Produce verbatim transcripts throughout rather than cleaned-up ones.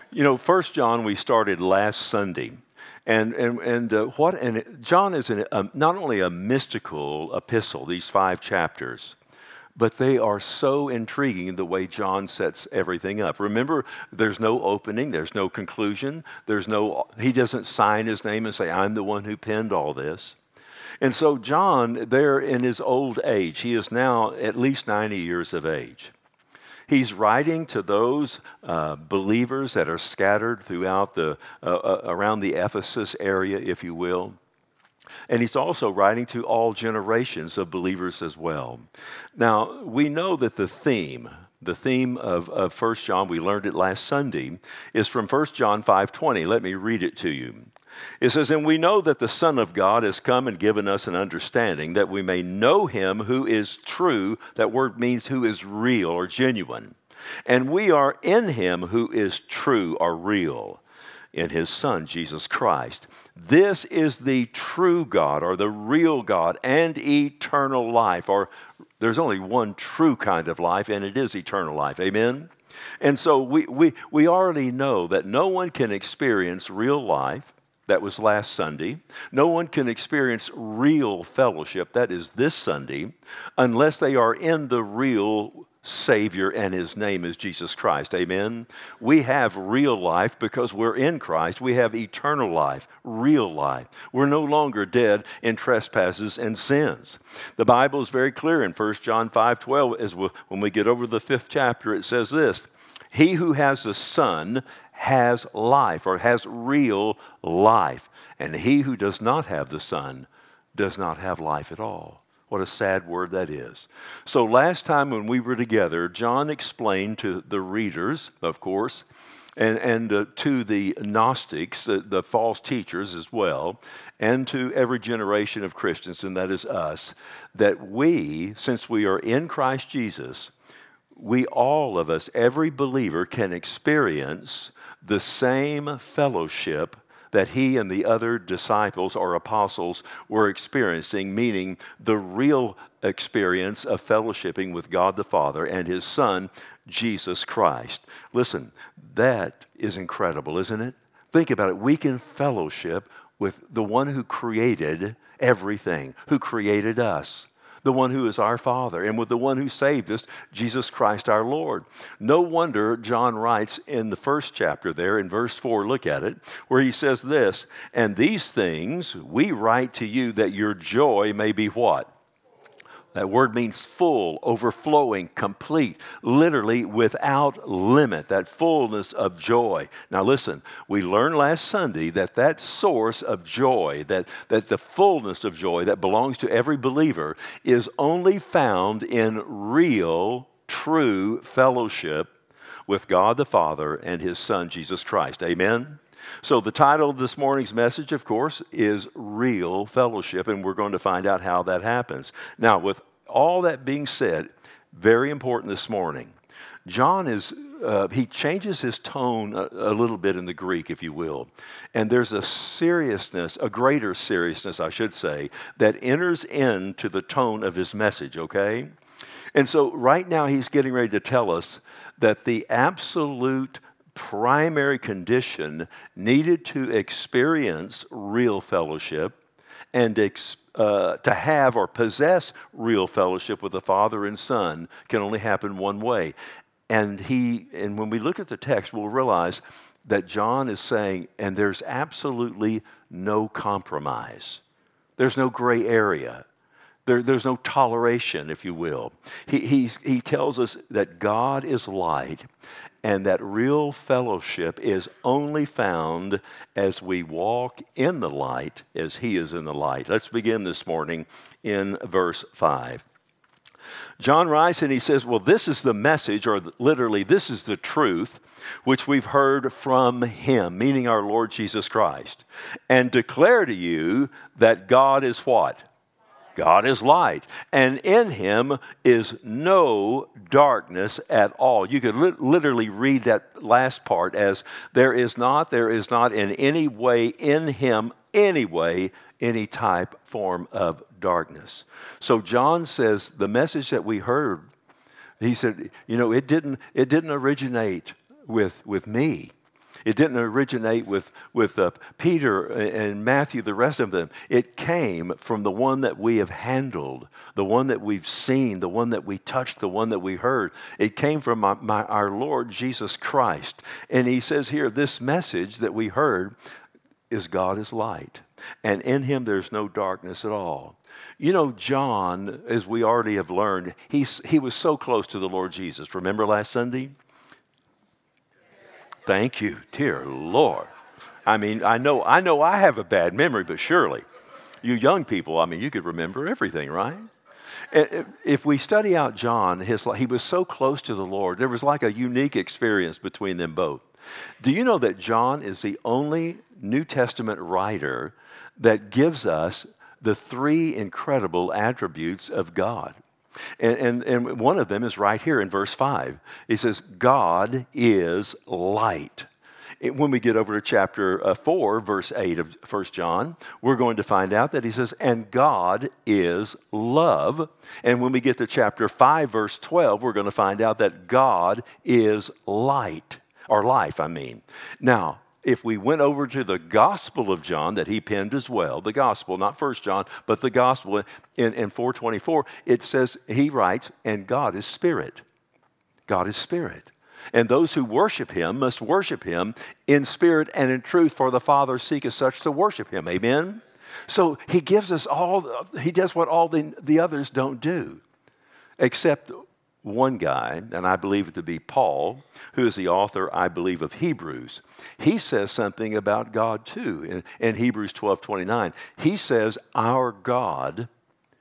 You know, First John we started last Sunday, and and and uh, what and it- John is an, um, not only a mystical epistle, these five chapters, but they are so intriguing the way John sets everything up. Remember, there's no opening, there's no conclusion, there's no he doesn't sign his name and say, "I'm the one who penned all this." And so John, there in his old age, he is now at least ninety years of age. He's writing to those uh, believers that are scattered throughout the, uh, uh, around the Ephesus area, if you will. And he's also writing to all generations of believers as well. Now, we know that the theme, the theme of, of First John, we learned it last Sunday, is from First John five twenty. Let me read it to you. It says, "And we know that the Son of God has come and given us an understanding that we may know him who is true." That word means who is real or genuine. "And we are in him who is true or real, in his Son, Jesus Christ. This is the true God," or the real God, "and eternal life." Or there's only one true kind of life, and it is eternal life. Amen? And so we, we, we already know that no one can experience real life. That was last Sunday. No one can experience real fellowship, that is this Sunday, unless they are in the real Savior, and his name is Jesus Christ. Amen? We have real life because we're in Christ. We have eternal life, real life. We're no longer dead in trespasses and sins. The Bible is very clear in First John five twelve, as we, when we get over the fifth chapter, it says this, "He who has the Son has life," or has real life. "And he who does not have the Son does not have life at all." What a sad word that is. So last time when we were together, John explained to the readers, of course, and, and uh, to the Gnostics, uh, the false teachers as well, and to every generation of Christians, and that is us, that we, since we are in Christ Jesus, we all of us, every believer, can experience the same fellowship that he and the other disciples or apostles were experiencing, meaning the real experience of fellowshipping with God the Father and his Son, Jesus Christ. Listen, that is incredible, isn't it? Think about it. We can fellowship with the one who created everything, who created us, the one who is our Father, and with the one who saved us, Jesus Christ our Lord. No wonder John writes in the first chapter there, in verse four, look at it, where he says this, "And these things we write to you that your joy may be" what? That word means full, overflowing, complete, literally without limit, that fullness of joy. Now listen, we learned last Sunday that that source of joy, that, that the fullness of joy that belongs to every believer is only found in real, true fellowship with God the Father and his Son, Jesus Christ. Amen? So the title of this morning's message, of course, is Real Fellowship, and we're going to find out how that happens. Now, with all that being said, very important this morning, John is, uh, he changes his tone a, a little bit in the Greek, if you will. And there's a seriousness, a greater seriousness, I should say, that enters into the tone of his message, okay? And so right now he's getting ready to tell us that the absolute primary condition needed to experience real fellowship and ex, uh, to have or possess real fellowship with the Father and Son can only happen one way. And he, and when we look at the text, we'll realize that John is saying, and there's absolutely no compromise. There's no gray area. There, there's no toleration, if you will. He, he, he tells us that God is light, and that real fellowship is only found as we walk in the light as he is in the light. Let's begin this morning in verse five. John writes and he says, well, this is the message, or literally, this is the truth, which we've heard from him, meaning our Lord Jesus Christ, and declare to you that God is what? God is light, and in him is no darkness at all. You could li- literally read that last part as there is not, there is not in any way in him, any way, any type, form of darkness. So John says the message that we heard, he said, you know, it didn't, it didn't originate with, with me. It didn't originate with, with uh, Peter and Matthew, the rest of them. It came from the one that we have handled, the one that we've seen, the one that we touched, the one that we heard. It came from my, my, our Lord Jesus Christ. And he says here, this message that we heard is God is light. And in him there's no darkness at all. You know, John, as we already have learned, he's, he was so close to the Lord Jesus. Remember last Sunday? Thank you, dear Lord. I mean, I know, I know I have a bad memory, but surely you young people, I mean, you could remember everything, right? If we study out John, his, he was so close to the Lord. There was like a unique experience between them both. Do you know that John is the only New Testament writer that gives us the three incredible attributes of God? And, and, and one of them is right here in verse five. He says, God is light. It, when we get over to chapter uh, four, verse eight of First John, we're going to find out that he says, and God is love. And when we get to chapter five, verse twelve, we're going to find out that God is light, or life, I mean. Now, if we went over to the Gospel of John that he penned as well, the Gospel, not First John, but the Gospel in, in four twenty-four, it says, he writes, and God is spirit. God is spirit. And those who worship him must worship him in spirit and in truth, for the Father seeketh such to worship him. Amen? So he gives us all, he does what all the, the others don't do, except one guy, and I believe it to be Paul, who is the author, I believe, of Hebrews. He says something about God too in, in Hebrews twelve twenty-nine. He says, our God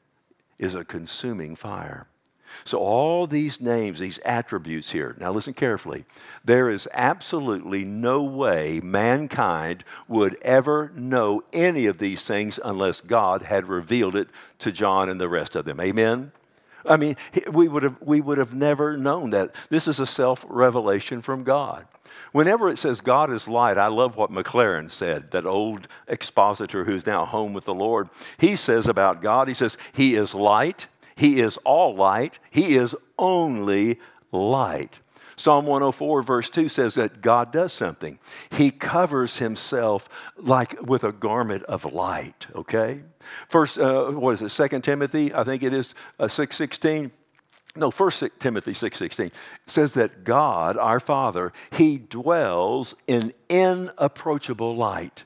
is a consuming fire. So all these names, these attributes here, now listen carefully. There is absolutely no way mankind would ever know any of these things unless God had revealed it to John and the rest of them. Amen? I mean, we would have, we would have never known that. This is a self-revelation from God. Whenever it says God is light, I love what McLaren said, that old expositor who's now home with the Lord. He says about God, he says, he is light, he is all light, he is only light. Psalm one oh four verse two says that God does something. He covers himself like with a garment of light, okay? First, uh, what is it, Second Timothy, I think it is uh, six sixteen. No, First Timothy six sixteen says that God, our Father, he dwells in inapproachable light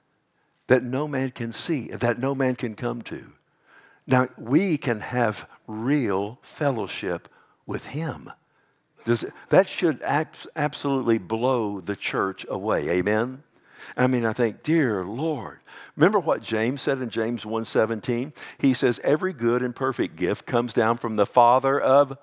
that no man can see, that no man can come to. Now, we can have real fellowship with him. Does it, that should abs- absolutely blow the church away. Amen? I mean, I think, dear Lord, remember what James said in James one seventeen? He says, every good and perfect gift comes down from the Father of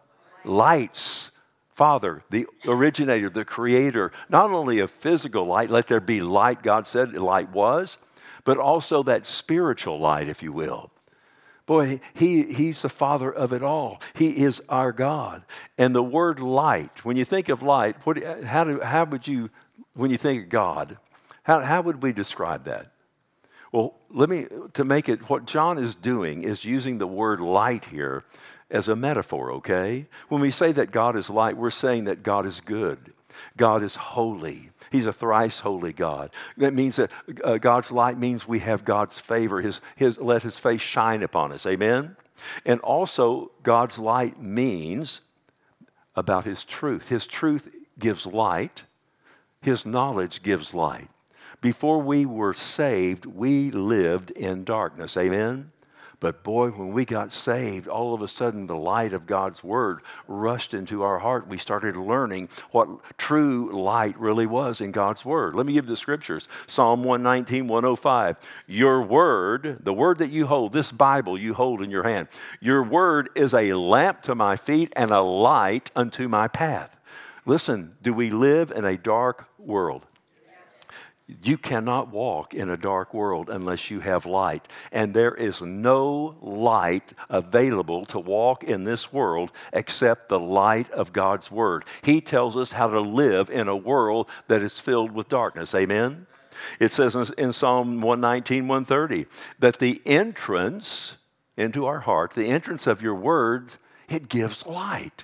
lights. Father, the originator, the creator, not only of physical light, let there be light, God said light was, but also that spiritual light, if you will. Boy, he, he's the Father of it all. He is our God. And the word light, when you think of light, what, how, do, how would you, when you think of God, how, how would we describe that? Well, let me, to make it, what John is doing is using the word light here as a metaphor, okay? When we say that God is light, we're saying that God is good. God is holy. He's a thrice holy God. That means that uh, God's light means we have God's favor. His, his, let his face shine upon us. Amen? And also, God's light means about his truth. His truth gives light. His knowledge gives light. Before we were saved, we lived in darkness. Amen? But boy, when we got saved, all of a sudden the light of God's word rushed into our heart. We started learning what true light really was in God's word. Let me give you the scriptures. Psalm one nineteen, one oh five. Your word, the word that you hold, this Bible you hold in your hand, your word is a lamp to my feet and a light unto my path. Listen, do we live in a dark world? You cannot walk in a dark world unless you have light. And there is no light available to walk in this world except the light of God's word. He tells us how to live in a world that is filled with darkness. Amen? It says in Psalm one nineteen, one thirty that the entrance into our heart, the entrance of your words, it gives light.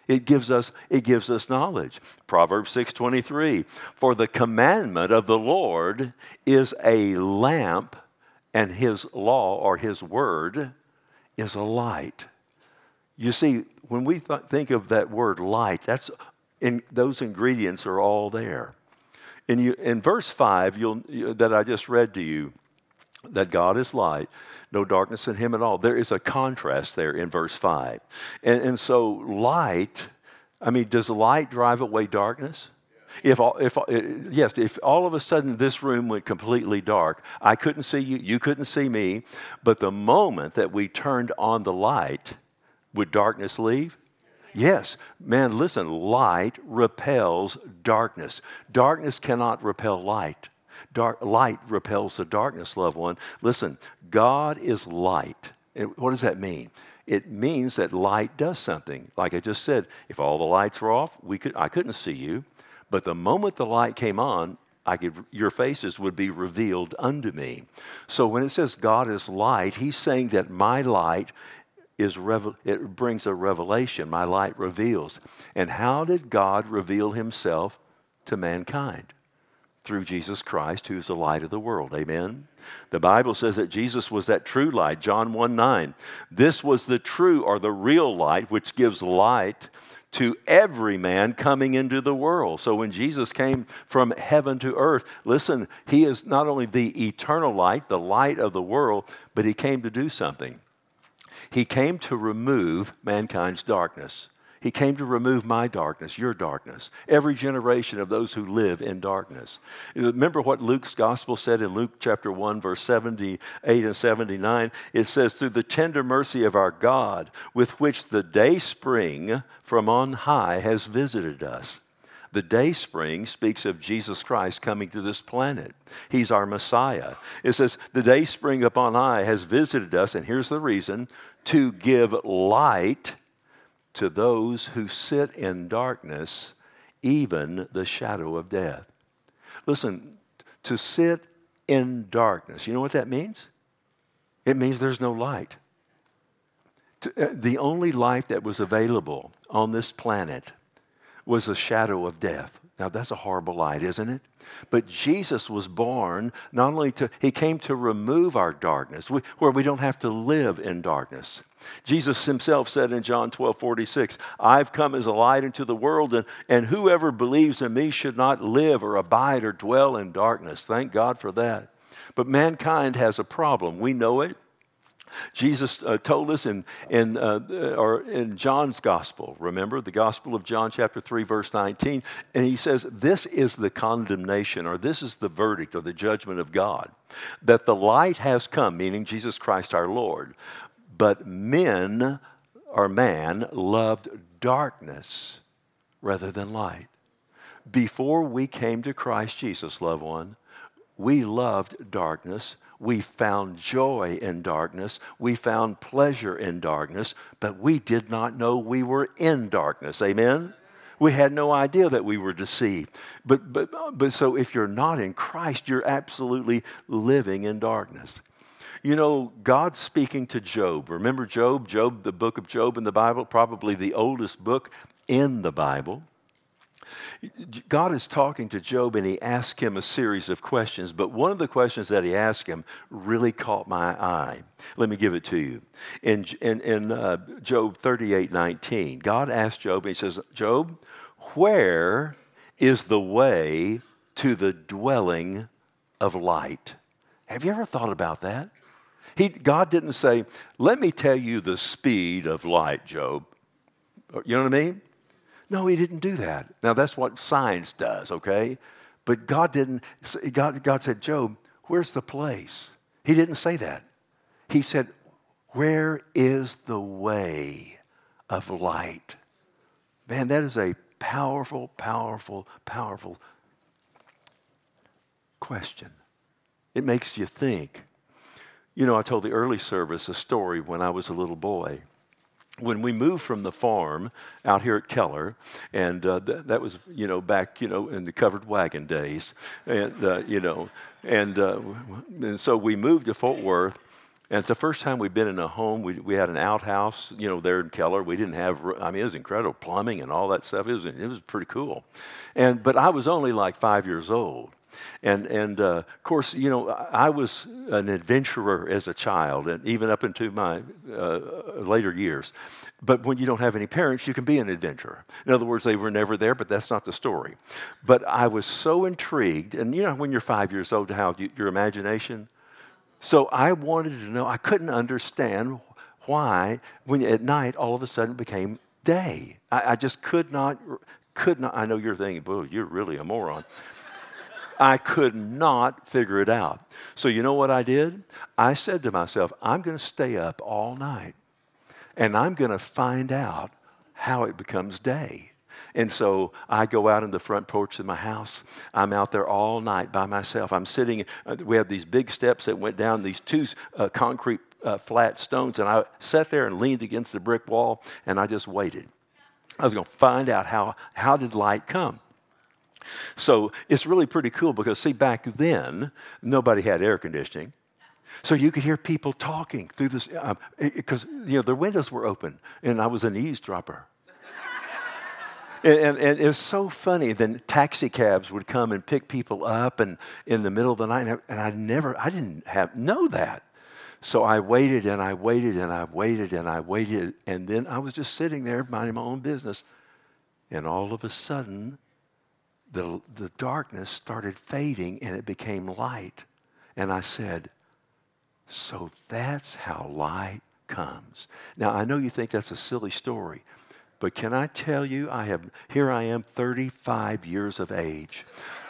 It gives us, it gives us knowledge. Proverbs six twenty-three, for the commandment of the Lord is a lamp, and his law or his word is a light. You see, when we th- think of that word light, that's in, those ingredients are all there. In, you, in verse five you'll, you, that I just read to you, that God is light, no darkness in him at all. There is a contrast there in verse five. And, and so light, I mean, does light drive away darkness? If, all, if yes, if all of a sudden this room went completely dark, I couldn't see you, you couldn't see me, but the moment that we turned on the light, would darkness leave? Yes. Man, listen, light repels darkness. Darkness cannot repel light. Dark, light repels the darkness, loved one. Listen, God is light. And what does that mean? It means that light does something. Like I just said, if all the lights were off, we could I couldn't see you. But the moment the light came on, I could, your faces would be revealed unto me. So when it says God is light, he's saying that my light is revel- it brings a revelation. My light reveals. And how did God reveal himself to mankind? Through Jesus Christ, who's the light of the world. Amen? The Bible says that Jesus was that true light. John one nine. This was the true or the real light which gives light to every man coming into the world. So when Jesus came from heaven to earth, listen, he is not only the eternal light, the light of the world, but he came to do something. He came to remove mankind's darkness. He came to remove my darkness, your darkness, every generation of those who live in darkness. Remember what Luke's gospel said in Luke chapter one, verse seventy-eight and seventy-nine? It says, through the tender mercy of our God, with which the day spring from on high has visited us. The day spring speaks of Jesus Christ coming to this planet. He's our Messiah. It says, the day spring up on high has visited us, and here's the reason, to give light to those who sit in darkness, even the shadow of death. Listen, to sit in darkness, you know what that means? It means there's no light. To, uh, the only light that was available on this planet was a shadow of death. Now that's a horrible light, isn't it? But Jesus was born not only to, he came to remove our darkness, we, where we don't have to live in darkness. Jesus himself said in John twelve forty-six, I've come as a light into the world, and, and whoever believes in me should not live or abide or dwell in darkness. Thank God for that. But mankind has a problem. We know it. Jesus uh, told us in in uh, or in John's gospel, remember the gospel of John chapter three verse nineteen, and he says this is the condemnation, or this is the verdict or the judgment of God, that the light has come, meaning Jesus Christ our Lord, but men or man loved darkness rather than light. Before we came to Christ Jesus, loved one, we loved darkness. We found joy in darkness. We found pleasure in darkness, but we did not know we were in darkness. Amen? We had no idea that we were deceived. But, but, but so if you're not in Christ, you're absolutely living in darkness. You know, God's speaking to Job. Remember Job? Job, the book of Job in the Bible, probably the oldest book in the Bible. God is talking to Job, and he asked him a series of questions, but one of the questions that he asked him really caught my eye. Let me give it to you. In, in, in uh, Job thirty-eight nineteen, God asked Job, and he says, Job, where is the way to the dwelling of light? Have you ever thought about that? He, God didn't say, let me tell you the speed of light, Job. You know what I mean? No, he didn't do that. Now, that's what science does, okay? But God didn't, God, God said, Job, where's the place? He didn't say that. He said, where is the way of light? Man, that is a powerful, powerful, powerful question. It makes you think. You know, I told the early service a story when I was a little boy. When we moved from the farm out here at Keller, and uh, th- that was, you know, back, you know, in the covered wagon days, and, uh, you know, and, uh, and so we moved to Fort Worth, And it's the first time we'd been in a home. We, we had an outhouse, you know, there in Keller. We didn't have, I mean, it was incredible, plumbing and all that stuff. It was, it was pretty cool. And, but I was only like five years old. And, and uh, of course, you know, I was an adventurer as a child, and even up into my uh, later years. But when you don't have any parents, you can be an adventurer. In other words, they were never there, but that's not the story. But I was so intrigued, and you know, when you're five years old, how you, your imagination. So I wanted to know, I couldn't understand why, when at night, all of a sudden it became day. I, I just could not, could not, I know you're thinking, boo, you're really a moron. I could not figure it out. So you know what I did? I said to myself, I'm going to stay up all night, and I'm going to find out how it becomes day. And so I go out in the front porch of my house. I'm out there all night by myself. I'm sitting, uh, we have these big steps that went down these two uh, concrete uh, flat stones, and I sat there and leaned against the brick wall, and I just waited. I was going to find out how, how did light come. So it's really pretty cool because, see, back then, nobody had air conditioning. So you could hear people talking through this, because, um, you know, their windows were open, and I was an eavesdropper. and, and, and it was so funny. Then taxi cabs would come and pick people up and in the middle of the night, and I never, I didn't have know that. So I waited, and I waited, and I waited, and I waited, and then I was just sitting there minding my own business, and all of a sudden, The, the darkness started fading and it became light. And I said, so that's how light comes. Now, I know you think that's a silly story, but can I tell you, I have, here I am, thirty-five years of age.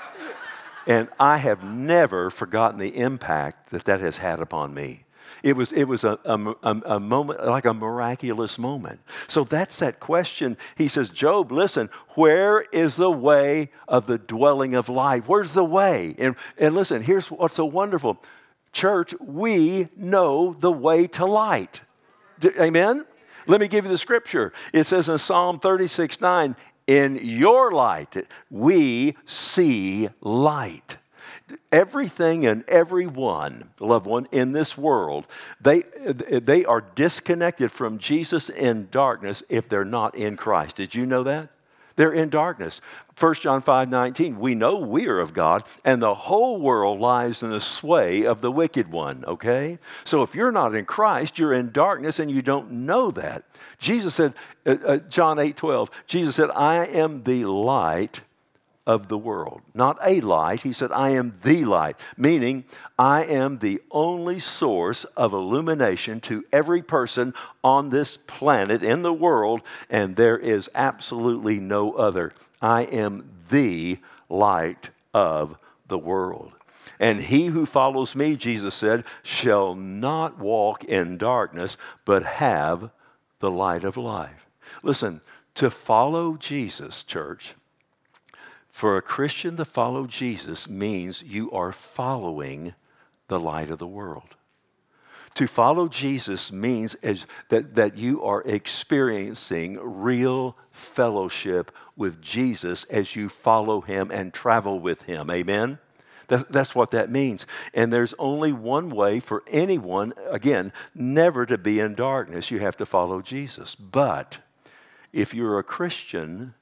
And I have never forgotten the impact that that has had upon me. It was, it was a, a, a moment, like a miraculous moment. So that's that question. He says, Job, listen, where is the way of the dwelling of light? Where's the way? And, and listen, here's what's so wonderful. Church, we know the way to light. Amen? Let me give you the scripture. It says in Psalm thirty-six nine, in your light, we see light. Everything and everyone, loved one, in this world, they, they are disconnected from Jesus in darkness if they're not in Christ. Did you know that? They're in darkness. First John five nineteen, we know we are of God, and the whole world lies in the sway of the wicked one, okay? So if you're not in Christ, you're in darkness, and you don't know that. Jesus said, uh, uh, John eight twelve, Jesus said, I am the light of the world. Not a light. He said, I am the light, meaning I am the only source of illumination to every person on this planet in the world, and there is absolutely no other. I am the light of the world. And he who follows me, Jesus said, shall not walk in darkness, but have the light of life. Listen, to follow Jesus, church, for a Christian to follow Jesus means you are following the light of the world. To follow Jesus means as, that, that you are experiencing real fellowship with Jesus as you follow him and travel with him. Amen? That, that's what that means. And there's only one way for anyone, again, never to be in darkness. You have to follow Jesus. But if you're a Christian,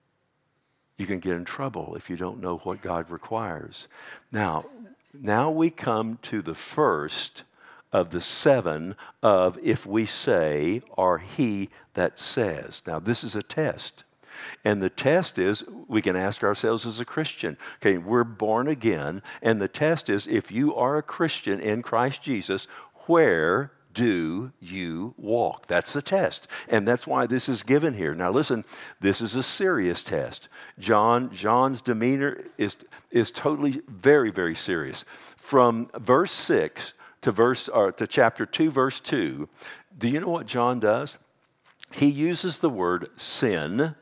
you can get in trouble if you don't know what God requires. Now, now we come to the first of the seven of if we say, or he that says. Now, this is a test. And the test is, we can ask ourselves as a Christian, okay, we're born again, and the test is, if you are a Christian in Christ Jesus, where do you walk? That's the test. And that's why this is given here. Now listen, this is a serious test. John, John's demeanor is, is totally very, very serious. From verse six to verse or to chapter two, verse two, do you know what John does? He uses the word sin,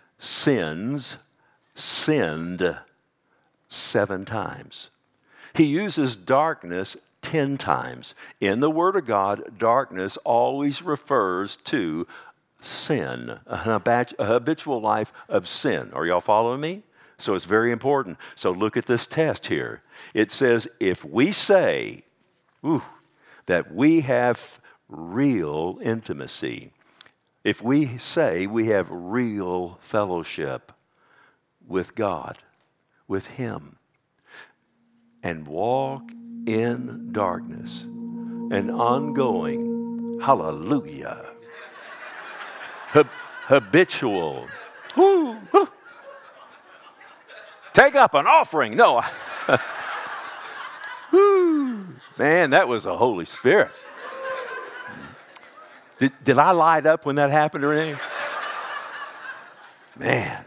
sins, sinned seven times. He uses darkness ten times. In the Word of God, darkness always refers to sin, a habitual life of sin. Are y'all following me? So it's very important. So look at this test here. It says, if we say, ooh, that we have real intimacy. If we say we have real fellowship with God, with Him, and walk in darkness, an ongoing, hallelujah, hab- habitual, woo, woo, take up an offering. No, woo, man, that was the Holy Spirit. Did, did I light up when that happened or anything? Man.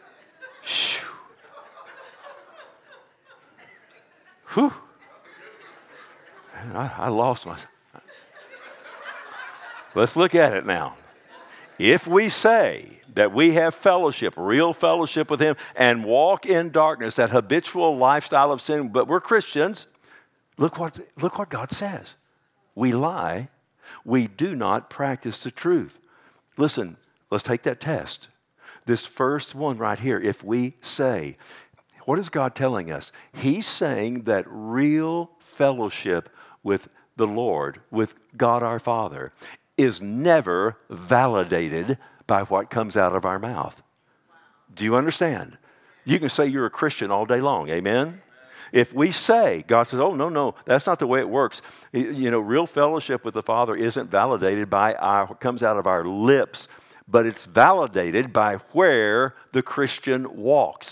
Whew. I, I lost my. Let's look at it now. If we say that we have fellowship, real fellowship with Him, and walk in darkness, that habitual lifestyle of sin, but we're Christians, look what, look what God says. We lie. We do not practice the truth. Listen, let's take that test. This first one right here, if we say, what is God telling us? He's saying that real fellowship with the Lord, with God our Father, is never validated by what comes out of our mouth. Do you understand? You can say you're a Christian all day long, amen? If we say, God says, oh, no, no, that's not the way it works. You know, real fellowship with the Father isn't validated by our, what comes out of our lips, but it's validated by where the Christian walks.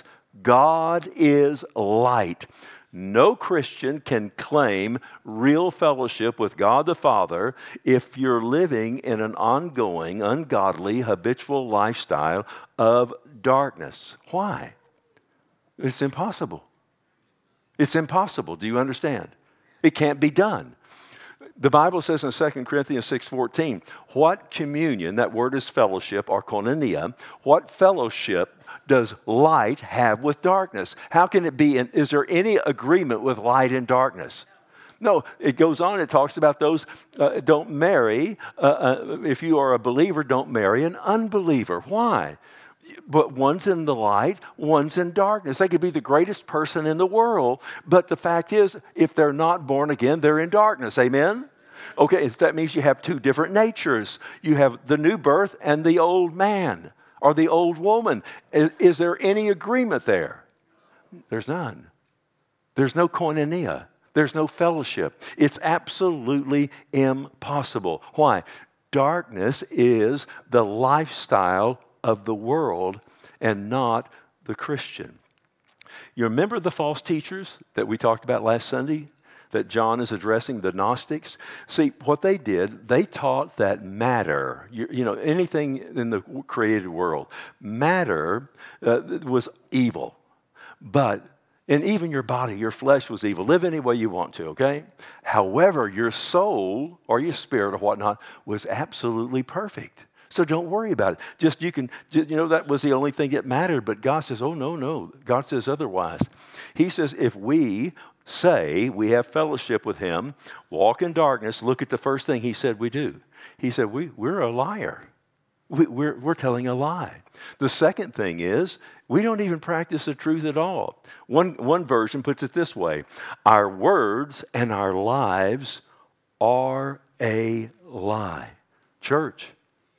God is light. No Christian can claim real fellowship with God the Father if you're living in an ongoing, ungodly, habitual lifestyle of darkness. Why? It's impossible. It's impossible. Do you understand? It can't be done. The Bible says in Second Corinthians six fourteen, what communion, that word is fellowship or koinonia, what fellowship does light have with darkness? How can it be, in, is there any agreement with light and darkness? No, it goes on, it talks about those, uh, don't marry, uh, uh, if you are a believer, don't marry an unbeliever. Why? But one's in the light, one's in darkness. They could be the greatest person in the world, but the fact is, if they're not born again, they're in darkness. Amen? Okay, that means you have two different natures. You have the new birth and the old man or the old woman. Is, is there any agreement there? There's none. There's no koinonia. There's no fellowship. It's absolutely impossible. Why? Darkness is the lifestyle of the world and not the Christian. You remember the false teachers that we talked about last Sunday that John is addressing, the Gnostics? See, what they did, they taught that matter, you, you know, anything in the created world, matter uh, was evil. But, and even your body, your flesh was evil. Live any way you want to, okay? However, your soul or your spirit or whatnot was absolutely perfect. So don't worry about it. Just you can, you know, that was the only thing that mattered. But God says, oh, no, no. God says otherwise. He says, if we say we have fellowship with Him, walk in darkness, look at the first thing He said we do. He said, we, we're a liar. We, we're, we're telling a lie. The second thing is, we don't even practice the truth at all. One, one version puts it this way: our words and our lives are a lie. Church,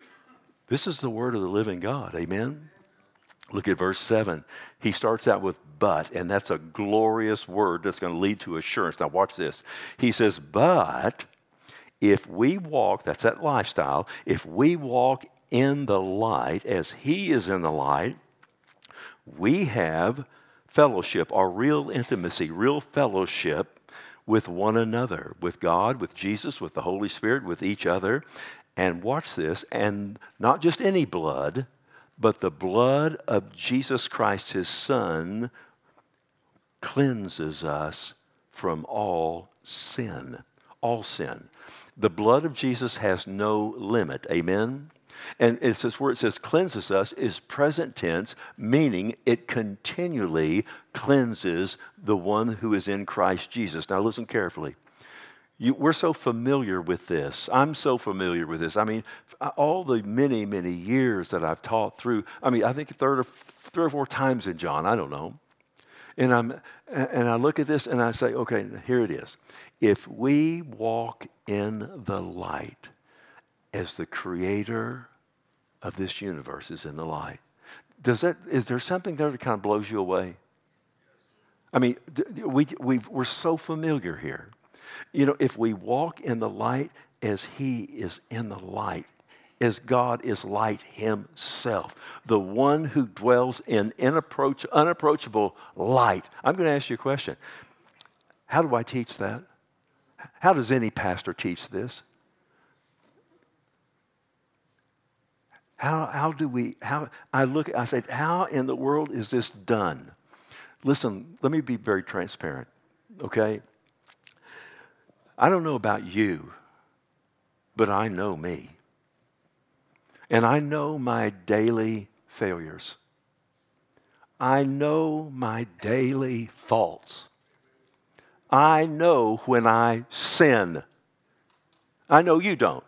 this is the word of the living God. Amen? Look at verse seven. He starts out with but, and that's a glorious word that's going to lead to assurance. Now watch this. He says, but if we walk, that's that lifestyle, if we walk in the light as He is in the light, we have fellowship or real intimacy, real fellowship with one another, with God, with Jesus, with the Holy Spirit, with each other. And watch this, and not just any blood, but the blood of Jesus Christ, His Son, cleanses us from all sin. All sin. The blood of Jesus has no limit. Amen? And it says, where it says cleanses us is present tense, meaning it continually cleanses the one who is in Christ Jesus. Now listen carefully. You, we're so familiar with this. I'm so familiar with this. I mean, all the many, many years that I've taught through, I mean, I think third or, three or four times in John, I don't know. And, I'm, and I look at this and I say, okay, here it is. If we walk in the light as the creator of this universe is in the light, does that, is there something there that kind of blows you away? I mean, we, we we're so familiar here. You know, if we walk in the light as he is in the light, as God is light himself, the one who dwells in inapproach, unapproachable light. I'm going to ask you a question. How do I teach that? How does any pastor teach this? How, how do we, how, I look, I said, how in the world is this done? Listen, let me be very transparent, okay? I don't know about you, but I know me. And I know my daily failures. I know my daily faults. I know when I sin. I know you don't.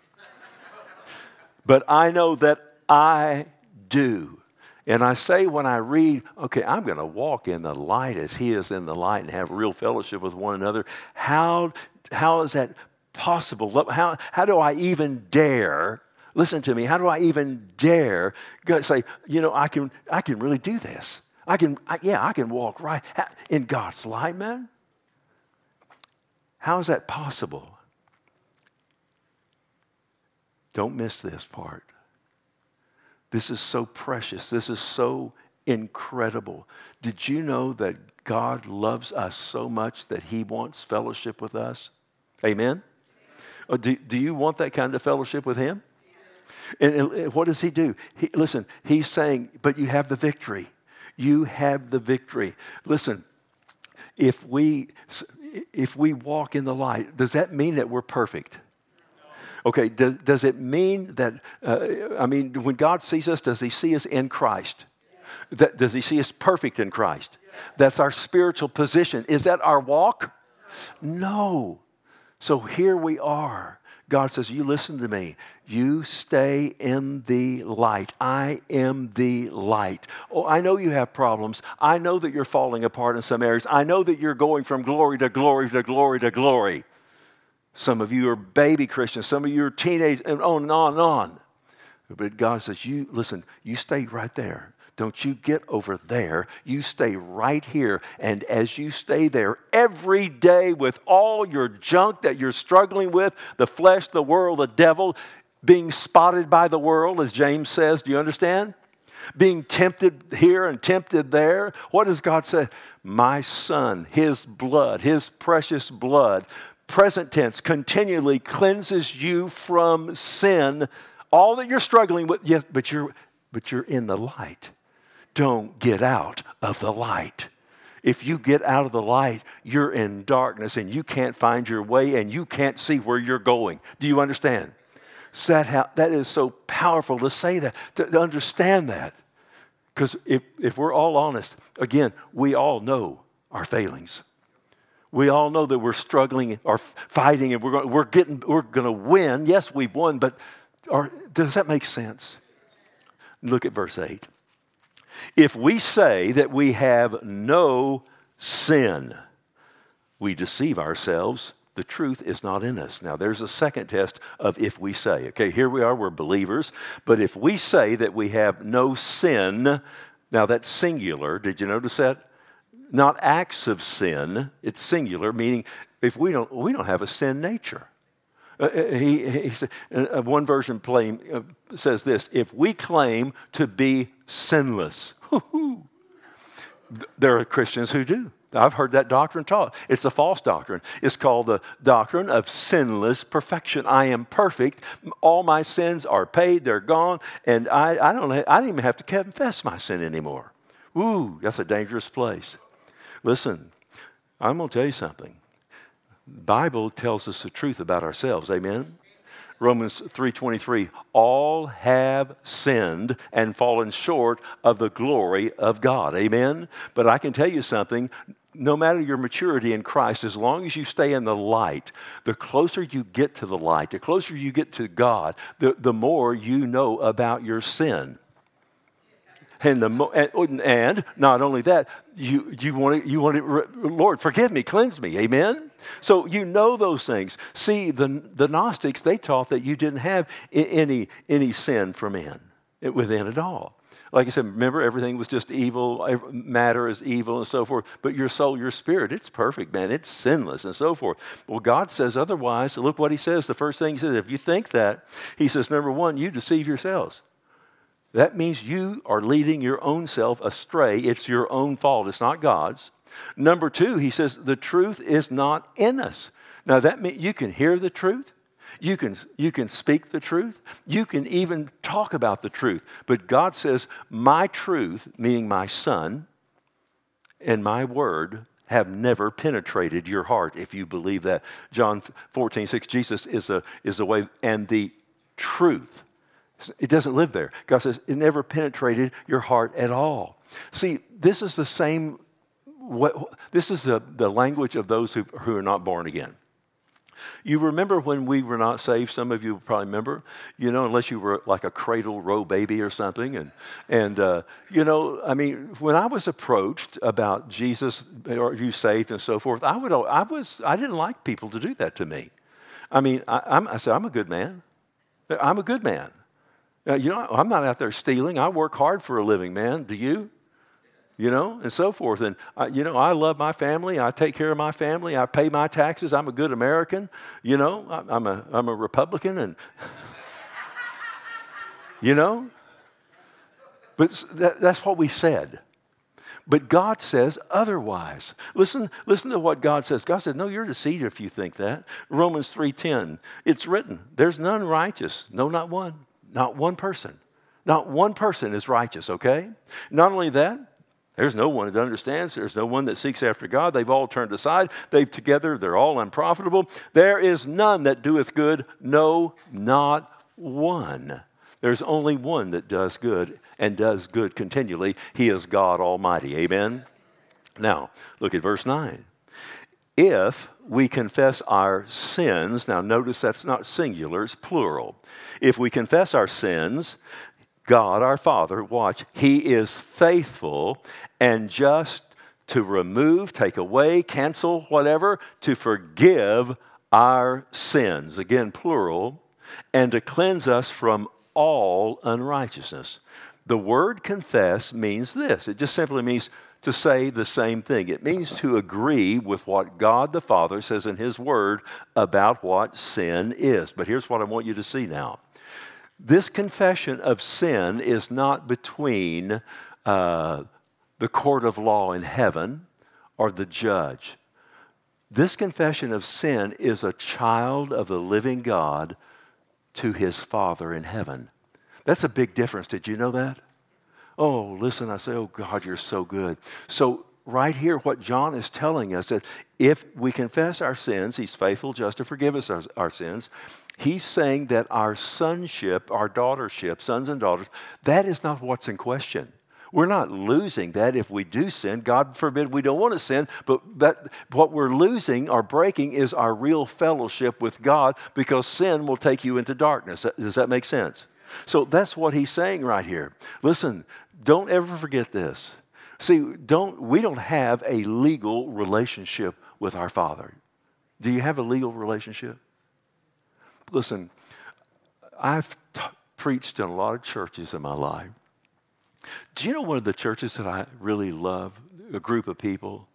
But I know that I do. And I say when I read, okay, I'm going to walk in the light as he is in the light and have real fellowship with one another. How, how is that possible? How, how do I even dare, listen to me, how do I even dare go say, you know, I can, I can really do this. I can, I, yeah, I can walk right in God's light, man. How is that possible? Don't miss this part. This is so precious. This is so incredible. Did you know that God loves us so much that he wants fellowship with us? Amen? Oh, do, do you want that kind of fellowship with him? And, and what does he do? He, listen, he's saying, but you have the victory. You have the victory. Listen, if we, if we walk in the light, does that mean that we're perfect? Okay, does, does it mean that, uh, I mean, when God sees us, does he see us in Christ? That, does he see us perfect in Christ? That's our spiritual position. Is that our walk? No. So here we are. God says, you listen to me. You stay in the light. I am the light. Oh, I know you have problems. I know that you're falling apart in some areas. I know that you're going from glory to glory to glory to glory. Some of you are baby Christians. Some of you are teenage, and on and on and on. But God says, you listen, you stay right there. Don't you get over there. You stay right here. And as you stay there every day with all your junk that you're struggling with, the flesh, the world, the devil, being spotted by the world, as James says, do you understand? Being tempted here and tempted there. What does God say? My son, his blood, his precious blood, present tense, continually cleanses you from sin. All that you're struggling with, yes, but you're, but you're in the light. Don't get out of the light. If you get out of the light, you're in darkness and you can't find your way and you can't see where you're going. Do you understand? So that, how, that is so powerful to say that, to, to understand that. Because if, if we're all honest, again, we all know our failings. We all know that we're struggling or fighting and we're going, we're getting, we're going to win. Yes, we've won, but are, does that make sense? Look at verse eight. If we say that we have no sin, we deceive ourselves. The truth is not in us. Now, there's a second test of if we say. Okay, here we are, we're believers. But if we say that we have no sin, now that's singular. Did you notice that? Not acts of sin, it's singular, meaning if we don't, we don't have a sin nature. Uh, he, he said, uh, one version claim, uh, says this, if we claim to be sinless, there are Christians who do. I've heard that doctrine taught. It's a false doctrine. It's called the doctrine of sinless perfection. I am perfect. All my sins are paid. They're gone. And I, I, don't, I don't even have to confess my sin anymore. Ooh, that's a dangerous place. Listen, I'm going to tell you something. The Bible tells us the truth about ourselves. Amen? Romans three twenty-three, all have sinned and fallen short of the glory of God. Amen? But I can tell you something. No matter your maturity in Christ, as long as you stay in the light, the closer you get to the light, the closer you get to God, the, the more you know about your sin. And, the, mo- and, and not only that, you, you want it, you want it, Lord, forgive me, cleanse me, amen? So you know those things. See, the, the Gnostics, they taught that you didn't have any, any sin from in, within at all. Like I said, remember, everything was just evil, matter is evil and so forth. But your soul, your spirit, it's perfect, man. It's sinless and so forth. Well, God says otherwise. So look what he says. The first thing he says, if you think that, he says, number one, you deceive yourselves. That means you are leading your own self astray. It's your own fault. It's not God's. Number two, he says, the truth is not in us. Now, that means you can hear the truth. You can, you can speak the truth. You can even talk about the truth. But God says, my truth, meaning my Son, and my word have never penetrated your heart, if you believe that. John fourteen six, Jesus is a, is the way and the truth. It doesn't live there. God says, it never penetrated your heart at all. See, this is the same, what, this is the, the language of those who, who are not born again. You remember when we were not saved, some of you probably remember, you know, unless you were like a cradle row baby or something. And, and uh, you know, I mean, when I was approached about Jesus, are you saved and so forth, I, would, I, was, I didn't like people to do that to me. I mean, I, I'm, I said, I'm a good man. I'm a good man. Uh, you know, I'm not out there stealing. I work hard for a living, man. Do you? You know, and so forth. And, uh, you know, I love my family. I take care of my family. I pay my taxes. I'm a good American. You know, I, I'm a, I'm a Republican. And, you know, but that, that's what we said. But God says otherwise. Listen, listen to what God says. God says, no, you're deceived if you think that. Romans three ten, it's written, there's none righteous. No, not one. Not one person. Not one person is righteous, okay? Not only that, there's no one that understands. There's no one that seeks after God. They've all turned aside. They've together, they're all unprofitable. There is none that doeth good. No, not one. There's only one that does good and does good continually. He is God Almighty. Amen? Now, look at verse nine. If we confess our sins, now notice that's not singular, it's plural. If we confess our sins, God, our Father, watch, He is faithful and just to remove, take away, cancel, whatever, to forgive our sins, again, plural, and to cleanse us from all unrighteousness. The word confess means this. It just simply means to say the same thing. It means to agree with what God the Father says in His Word about what sin is. But here's what I want you to see now. This confession of sin is not between uh, the court of law in heaven or the judge. This confession of sin is a child of the living God to his Father in heaven. That's a big difference. Did you know that? Oh, listen, I say, oh, God, you're so good. So right here, what John is telling us, that if we confess our sins, He's faithful, just to forgive us our, our sins. He's saying that our sonship, our daughtership, sons and daughters, that is not what's in question. We're not losing that if we do sin. God forbid we don't want to sin, but that, what we're losing or breaking is our real fellowship with God, because sin will take you into darkness. Does that make sense? So that's what he's saying right here. Listen, don't ever forget this. See, don't we don't have a legal relationship with our Father. Do you have a legal relationship? Listen, I've t- preached in a lot of churches in my life. Do you know one of the churches that I really love, a group of people?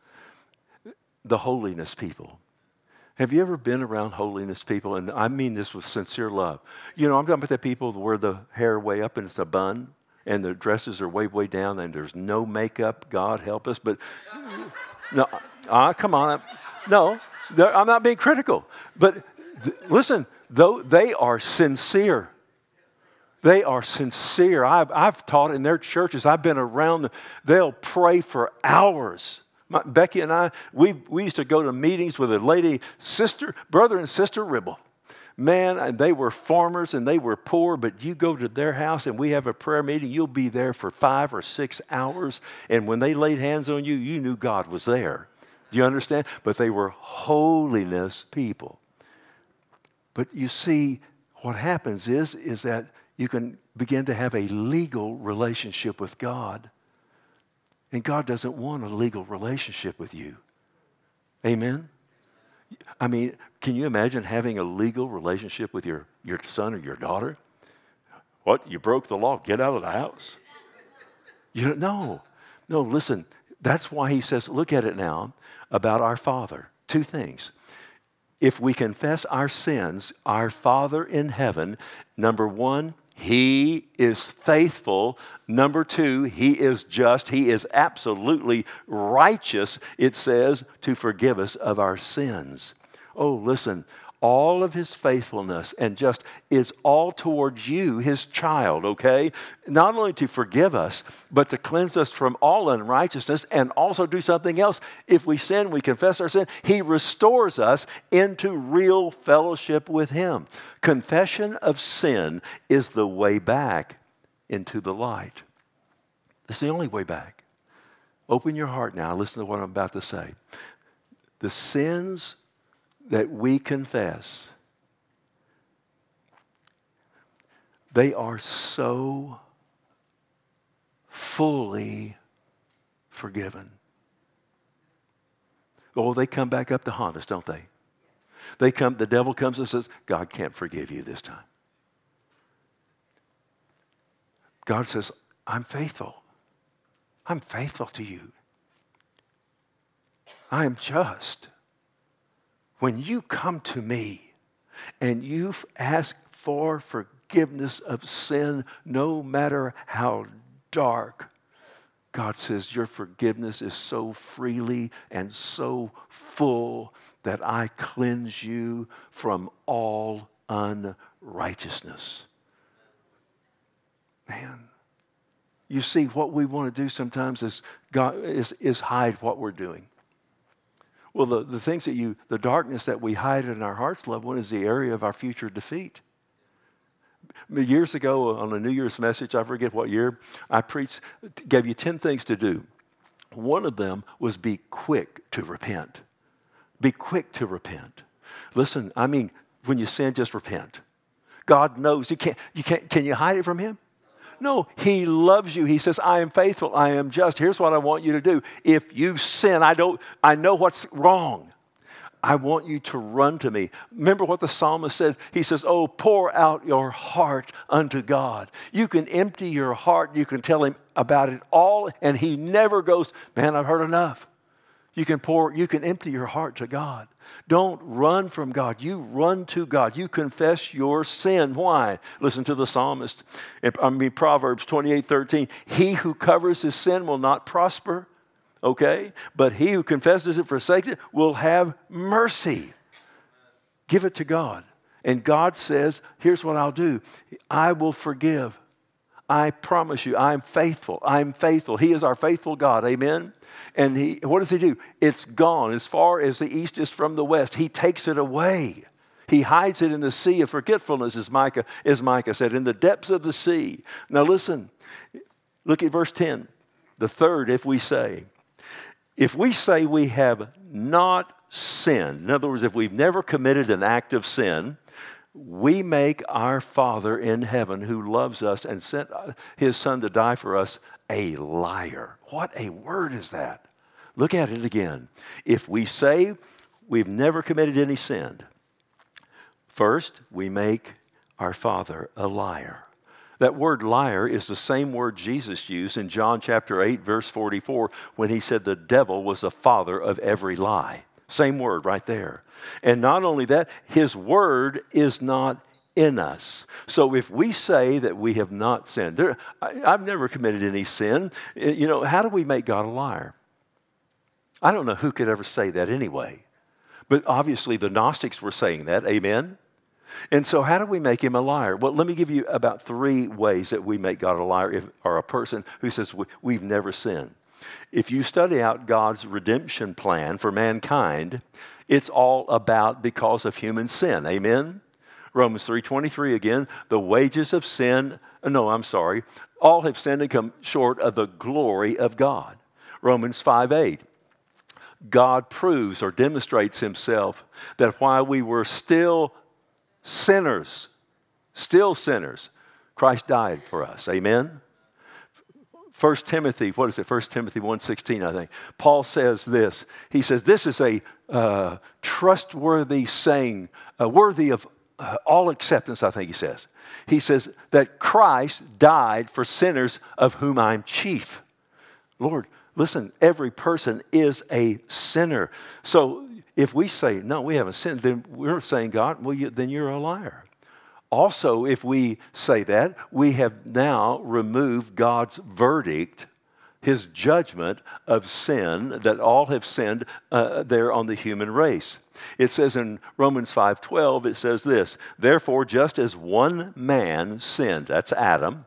The holiness people. Have you ever been around holiness people? And I mean this with sincere love. You know, I'm talking about the people who wear the hair way up and it's a bun, and their dresses are way, way down, and there's no makeup. God help us. But, no, uh, come on. No, I'm not being critical. But th- listen, though they are sincere. They are sincere. I've, I've taught in their churches. I've been around them. They'll pray for hours. My, Becky and I, we, we used to go to meetings with a lady, sister, brother and sister Ribble. Man, and they were farmers and they were poor, but you go to their house and we have a prayer meeting, you'll be there for five or six hours. And when they laid hands on you, you knew God was there. Do you understand? But they were holiness people. But you see, what happens is, is that you can begin to have a legal relationship with God. And God doesn't want a legal relationship with you. Amen? I mean, can you imagine having a legal relationship with your, your son or your daughter? What? You broke the law. Get out of the house. You don't, no. No, listen. That's why he says, look at it now, about our Father. Two things. If we confess our sins, our Father in heaven, number one, He is faithful. Number two, He is just. He is absolutely righteous, it says, to forgive us of our sins. Oh, listen, all of His faithfulness and just is all towards you, His child, okay? Not only to forgive us, but to cleanse us from all unrighteousness and also do something else. If we sin, we confess our sin. He restores us into real fellowship with Him. Confession of sin is the way back into the light. It's the only way back. Open your heart now. Listen to what I'm about to say. The sins that we confess, they are so fully forgiven. Oh, they come back up to haunt us, don't they? They come, the devil comes and says, God can't forgive you this time. God says, I'm faithful. I'm faithful to you. I am just. When you come to me and you ask for forgiveness of sin, no matter how dark, God says your forgiveness is so freely and so full that I cleanse you from all unrighteousness. Man, you see, what we want to do sometimes is, God, is, is hide what we're doing. Well, the, the things that you, the darkness that we hide in our hearts, loved one, is the area of our future defeat. Years ago on a New Year's message, I forget what year, I preached, gave you ten things to do. One of them was be quick to repent. Be quick to repent. Listen, I mean, when you sin, just repent. God knows. You can't, you can't, can you hide it from Him? No, He loves you. He says, I am faithful. I am just. Here's what I want you to do. If you sin, I don't, I know what's wrong. I want you to run to me. Remember what the psalmist said? He says, oh, pour out your heart unto God. You can empty your heart. You can tell Him about it all. And He never goes, man, I've heard enough. You can pour, you can empty your heart to God. Don't run from God. You run to God. You confess your sin. Why? Listen to the psalmist. I mean, Proverbs twenty-eight thirteen. He who covers his sin will not prosper. Okay? But he who confesses it, forsakes it, will have mercy. Give it to God. And God says, here's what I'll do. I will forgive. I promise you, I'm faithful. I'm faithful. He is our faithful God. Amen? And he, what does He do? It's gone as far as the east is from the west. He takes it away. He hides it in the sea of forgetfulness, as Micah, as Micah said, in the depths of the sea. Now listen, look at verse ten. The third, if we say, if we say we have not sinned, in other words, if we've never committed an act of sin, we make our Father in heaven, who loves us and sent His Son to die for us, a liar. What a word is that? Look at it again. If we say we've never committed any sin, first, we make our Father a liar. That word liar is the same word Jesus used in John chapter eight, verse forty-four, when He said the devil was the father of every lie. Same word right there. And not only that, His word is not in us. So if we say that we have not sinned, there, I, I've never committed any sin, you know, how do we make God a liar? I don't know who could ever say that anyway. But obviously the Gnostics were saying that, amen? And so how do we make Him a liar? Well, let me give you about three ways that we make God a liar, if, or a person who says we, we've never sinned. If you study out God's redemption plan for mankind, it's all about because of human sin, amen? Romans three twenty-three again, the wages of sin, no, I'm sorry, all have sinned and come short of the glory of God. Romans five eight, God proves or demonstrates Himself that while we were still sinners, still sinners, Christ died for us. Amen? First Timothy, what is it? First Timothy one sixteen, I think. Paul says this. He says, this is a uh, trustworthy saying, uh, worthy of uh, all acceptance, I think he says. He says that Christ died for sinners of whom I'm chief. Lord, listen, every person is a sinner. So if we say, no, we haven't sinned, then we're saying, God, well, you, then you're a liar. Also, if we say that, we have now removed God's verdict, his judgment of sin, that all have sinned uh, there on the human race. It says in Romans five twelve, it says this, therefore, just as one man sinned, that's Adam,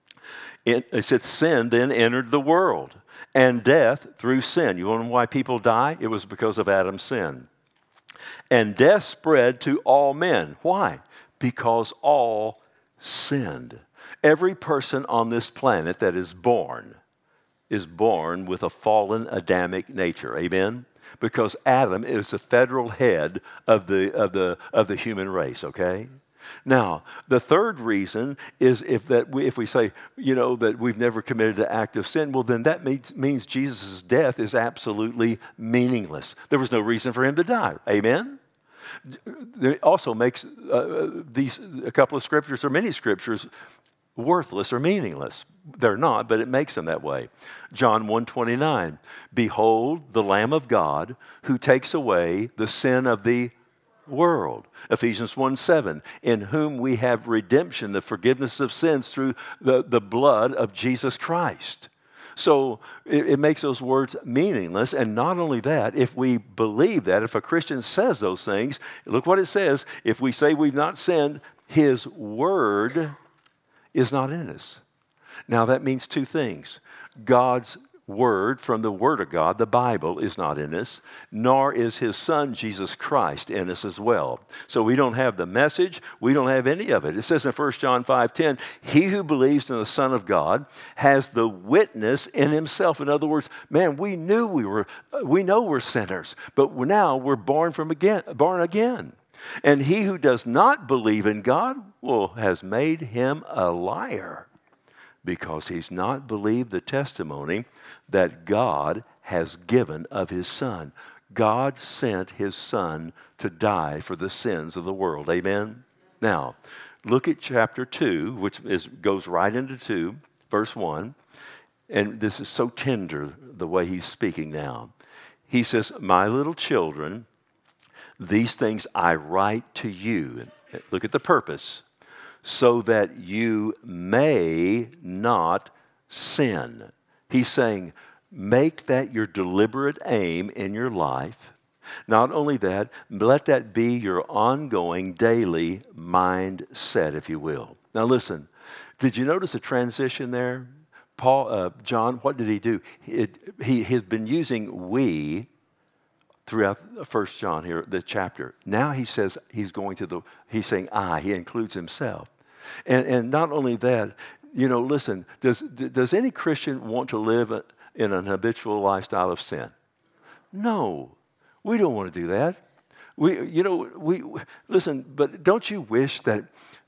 it, it said sin then entered the world, and death through sin. You want to know why people die? It was because of Adam's sin. And death spread to all men. Why? Because all sinned. Every person on this planet that is born is born with a fallen Adamic nature. Amen? Because Adam is the federal head of the, of the, of the human race, okay? Now, the third reason is if that we, if we say, you know, that we've never committed an act of sin, well, then that means, means Jesus' death is absolutely meaningless. There was no reason for him to die. Amen? It also makes uh, these a couple of scriptures or many scriptures worthless or meaningless. They're not, but it makes them that way. John one twenty-nine, behold the Lamb of God who takes away the sin of the world. Ephesians one seven, in whom we have redemption, the forgiveness of sins through the, the blood of Jesus Christ. So it, it makes those words meaningless. And not only that, if we believe that, if a Christian says those things, look what it says. If we say we've not sinned, his word is not in us. Now that means two things. God's word from the Word of God, the Bible, is not in us, nor is his Son, Jesus Christ, in us as well. So we don't have the message. We don't have any of it. It says in First John five ten, he who believes in the Son of God has the witness in himself. In other words, man, we knew we were, we know we're sinners, but now we're born from again, born again. And he who does not believe in God, well, has made him a liar, because he's not believed the testimony that God has given of his Son. God sent his Son to die for the sins of the world. Amen? Now, look at chapter two, which is, goes right into two, verse one. And this is so tender, the way he's speaking now. He says, my little children, these things I write to you. Look at the purpose. So that you may not sin. He's saying, make that your deliberate aim in your life. Not only that, let that be your ongoing daily mindset, if you will. Now listen, did you notice a transition there? Paul, uh, John, what did he do? It, he has been using we throughout First John here, the chapter. Now he says he's going to the, he's saying I, he includes himself. And, and not only that, you know, listen, does, does any Christian want to live in an habitual lifestyle of sin? No, we don't want to do that. We, you know, we, listen, but don't you wish that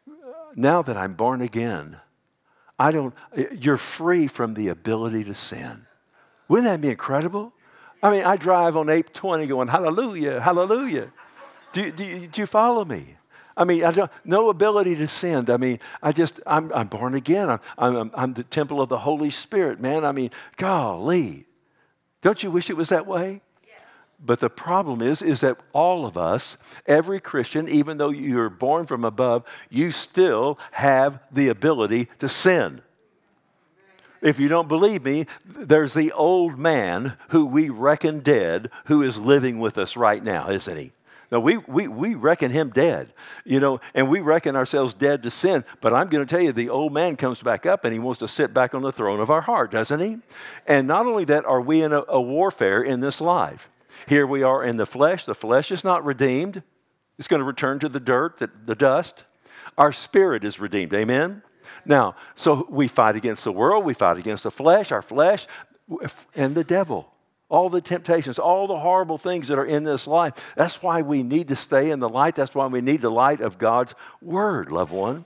now that I'm born again, I don't, you're free from the ability to sin. Wouldn't that be incredible? I mean, I drive on eight twenty going, hallelujah, hallelujah. Do, do, you, do you follow me? I mean, I don't, no ability to sin. I mean, I just, I'm, I'm born again. I'm, I'm, I'm the temple of the Holy Spirit, man. I mean, golly. Don't you wish it was that way? Yes. But the problem is, is that all of us, every Christian, even though you're born from above, you still have the ability to sin. If you don't believe me, there's the old man who we reckon dead who is living with us right now, isn't he? No, we, we, we reckon him dead, you know, and we reckon ourselves dead to sin. But I'm going to tell you, the old man comes back up and he wants to sit back on the throne of our heart, doesn't he? And not only that, are we in a, a warfare in this life. Here we are in the flesh. The flesh is not redeemed. It's going to return to the dirt, the, the dust. Our spirit is redeemed, amen? Now, so we fight against the world. We fight against the flesh, our flesh, and the devil. All the temptations, all the horrible things that are in this life. That's why we need to stay in the light. That's why we need the light of God's word, loved one.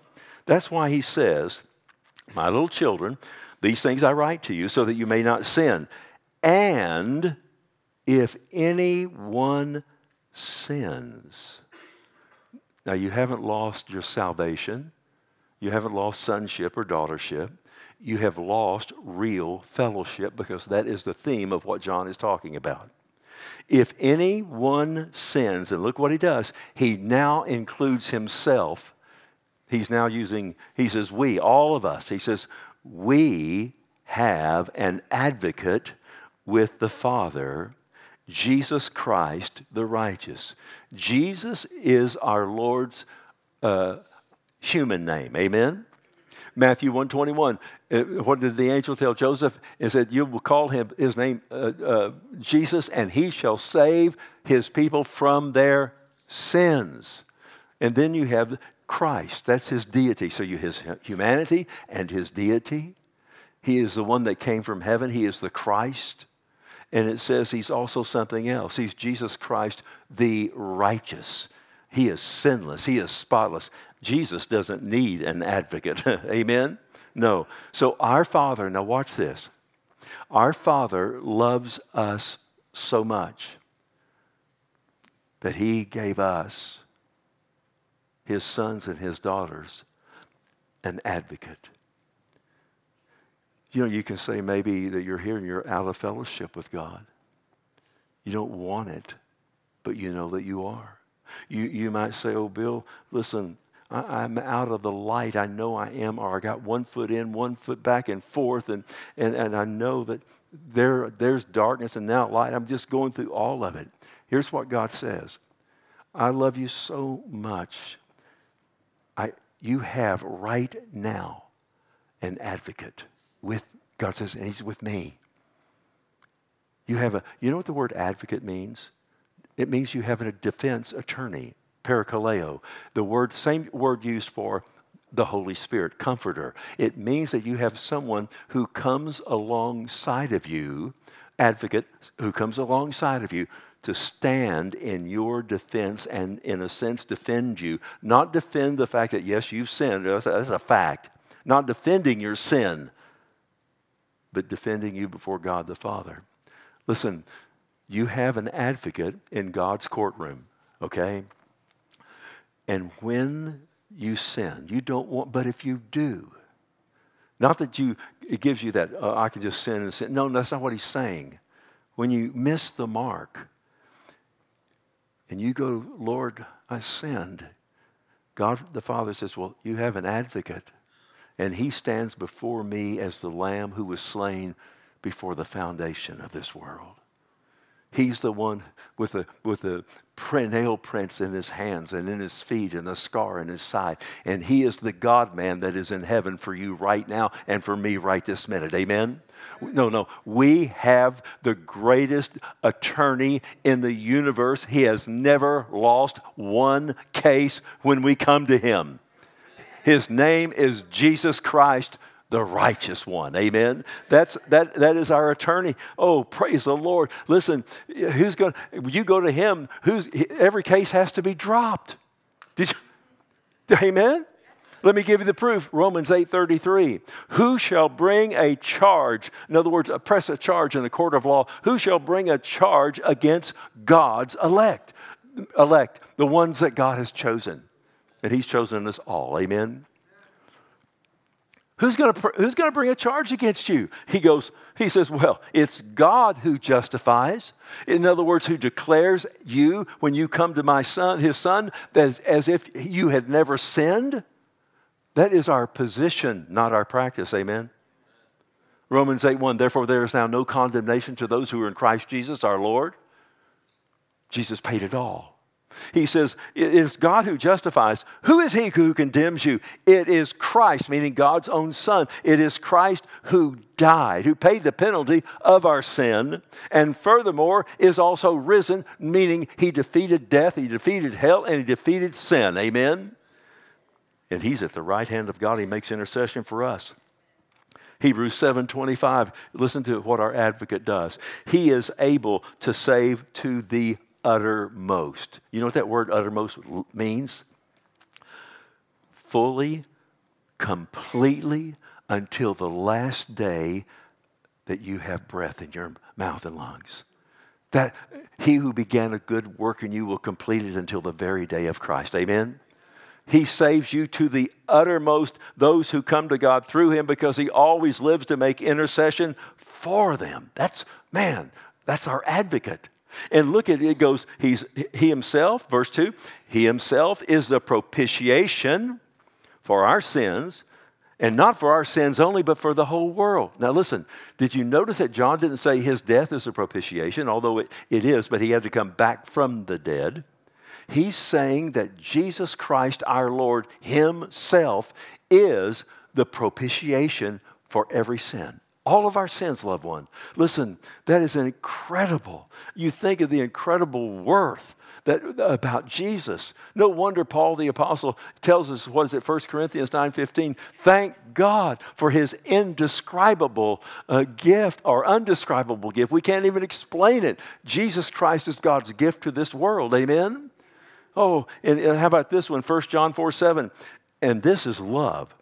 That's why he says, my little children, these things I write to you so that you may not sin. And if anyone sins. Now, you haven't lost your salvation. You haven't lost sonship or daughtership. You have lost real fellowship, because that is the theme of what John is talking about. If anyone sins, and look what he does, he now includes himself. He's now using, he says, we, all of us. He says, we have an advocate with the Father, Jesus Christ the righteous. Jesus is our Lord's uh, human name. Amen? Matthew one twenty-one, uh, what did the angel tell Joseph? It said, you will call him his name uh, uh, Jesus, and he shall save his people from their sins. And then you have Christ. That's his deity. So you his humanity and his deity. He is the one that came from heaven. He is the Christ. And it says he's also something else. He's Jesus Christ, the righteous. He is sinless. He is spotless. Jesus doesn't need an advocate. Amen? No. So our Father, now watch this. Our Father loves us so much that he gave us, his sons and his daughters, an advocate. You know, you can say maybe that you're here and you're out of fellowship with God. You don't want it, but you know that you are. You, you might say, oh, Bill, listen, I, I'm out of the light. I know I am, or I got one foot in, one foot back and forth, and, and, and I know that there, there's darkness and now light. I'm just going through all of it. Here's what God says. I love you so much. I, you have right now an advocate with, God says, and he's with me. You have a, you know what the word advocate means? It means you have a defense attorney, parakaleo. The word, same word used for the Holy Spirit, comforter. It means that you have someone who comes alongside of you, advocate, who comes alongside of you to stand in your defense and, in a sense, defend you. Not defend the fact that, yes, you've sinned. That's a, that's a fact. Not defending your sin, but defending you before God the Father. Listen, you have an advocate in God's courtroom, okay? And when you sin, you don't want, but if you do, not that you, it gives you that, uh, I can just sin and sin. No, that's not what he's saying. When you miss the mark and you go, Lord, I sinned, God the Father says, well, you have an advocate. And he stands before me as the Lamb who was slain before the foundation of this world. He's the one with the with the nail prints in his hands and in his feet and the scar in his side. And he is the God-man that is in heaven for you right now and for me right this minute. Amen? No, no. We have the greatest attorney in the universe. He has never lost one case when we come to him. His name is Jesus Christ, the righteous one. Amen. That's that. That is our attorney. Oh, praise the Lord! Listen, who's going? You go to him. Who's every case has to be dropped. Did you? Amen. Let me give you the proof. Romans eight thirty-three. Who shall bring a charge? In other words, press a charge in a court of law. Who shall bring a charge against God's elect? Elect, the ones that God has chosen. And he's chosen us all. Amen? Who's going to who's going to bring a charge against you? He goes, he says, well, it's God who justifies. In other words, who declares you, when you come to my son, his son, as, as if you had never sinned. That is our position, not our practice. Amen? Romans eight one, therefore there is now no condemnation to those who are in Christ Jesus our Lord. Jesus paid it all. He says, it is God who justifies. Who is he who condemns you? It is Christ, meaning God's own Son. It is Christ who died, who paid the penalty of our sin, and furthermore is also risen, meaning he defeated death, he defeated hell, and he defeated sin. Amen? And he's at the right hand of God. He makes intercession for us. Hebrews seven twenty-five, listen to what our advocate does. He is able to save to the uttermost. You know what that word uttermost means? Fully, completely until the last day that you have breath in your mouth and lungs. That he who began a good work in you will complete it until the very day of Christ. Amen? He saves you to the uttermost, those who come to God through him, because he always lives to make intercession for them. That's, man, that's our advocate. And look at it, it goes, he's, he himself, verse two, he himself is the propitiation for our sins, and not for our sins only, but for the whole world. Now listen, did you notice that John didn't say his death is a propitiation, although it, it is, but he had to come back from the dead. He's saying that Jesus Christ, our Lord, himself is the propitiation for every sin. All of our sins, loved one. Listen, that is incredible. You think of the incredible worth that about Jesus. No wonder Paul the Apostle tells us, what is it, First Corinthians nine fifteen, thank God for his indescribable uh, gift, or undescribable gift. We can't even explain it. Jesus Christ is God's gift to this world. Amen? Oh, and, and how about this one, First John four seven, and this is love,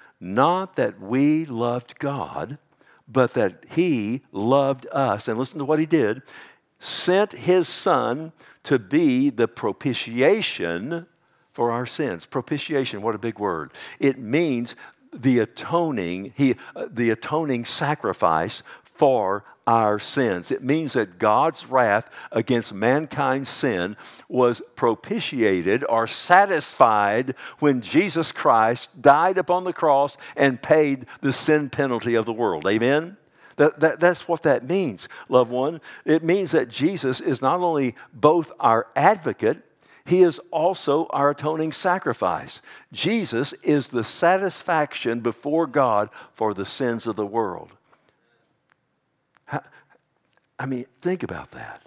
not that we loved God, but that he loved us. And listen to what he did. Sent his son to be the propitiation for our sins. Propitiation, what a big word. It means the atoning, he, uh, the atoning sacrifice for our sins. It means that God's wrath against mankind's sin was propitiated or satisfied when Jesus Christ died upon the cross and paid the sin penalty of the world. Amen? That, that, that's what that means, loved one. It means that Jesus is not only both our advocate, he is also our atoning sacrifice. Jesus is the satisfaction before God for the sins of the world. I mean, think about that.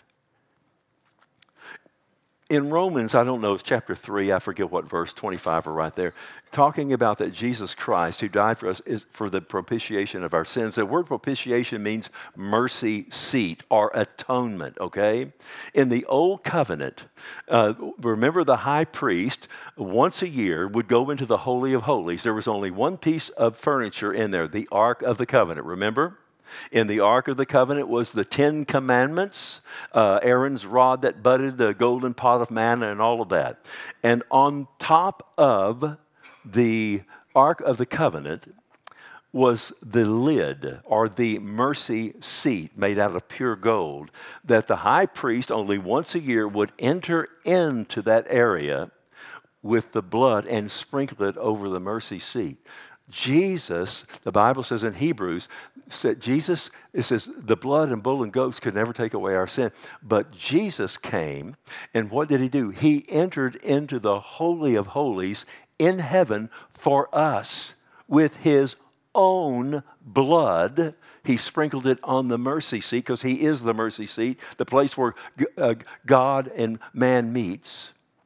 In Romans, I don't know, it's chapter three, I forget what verse, twenty-five or right there, talking about that Jesus Christ, who died for us, is for the propitiation of our sins. The word propitiation means mercy seat or atonement, okay? In the Old Covenant, uh, remember the high priest once a year would go into the Holy of Holies. There was only one piece of furniture in there, the Ark of the Covenant, remember? In the Ark of the Covenant was the Ten Commandments, uh, Aaron's rod that budded, the golden pot of manna, and all of that. And on top of the Ark of the Covenant was the lid, or the mercy seat made out of pure gold, that the high priest only once a year would enter into that area with the blood and sprinkle it over the mercy seat. Jesus, the Bible says in Hebrews, said Jesus, it says the blood and bull and goats could never take away our sin. But Jesus came, and what did he do? He entered into the Holy of Holies in heaven for us with his own blood. He sprinkled it on the mercy seat, because he is the mercy seat, the place where uh, God and man meets.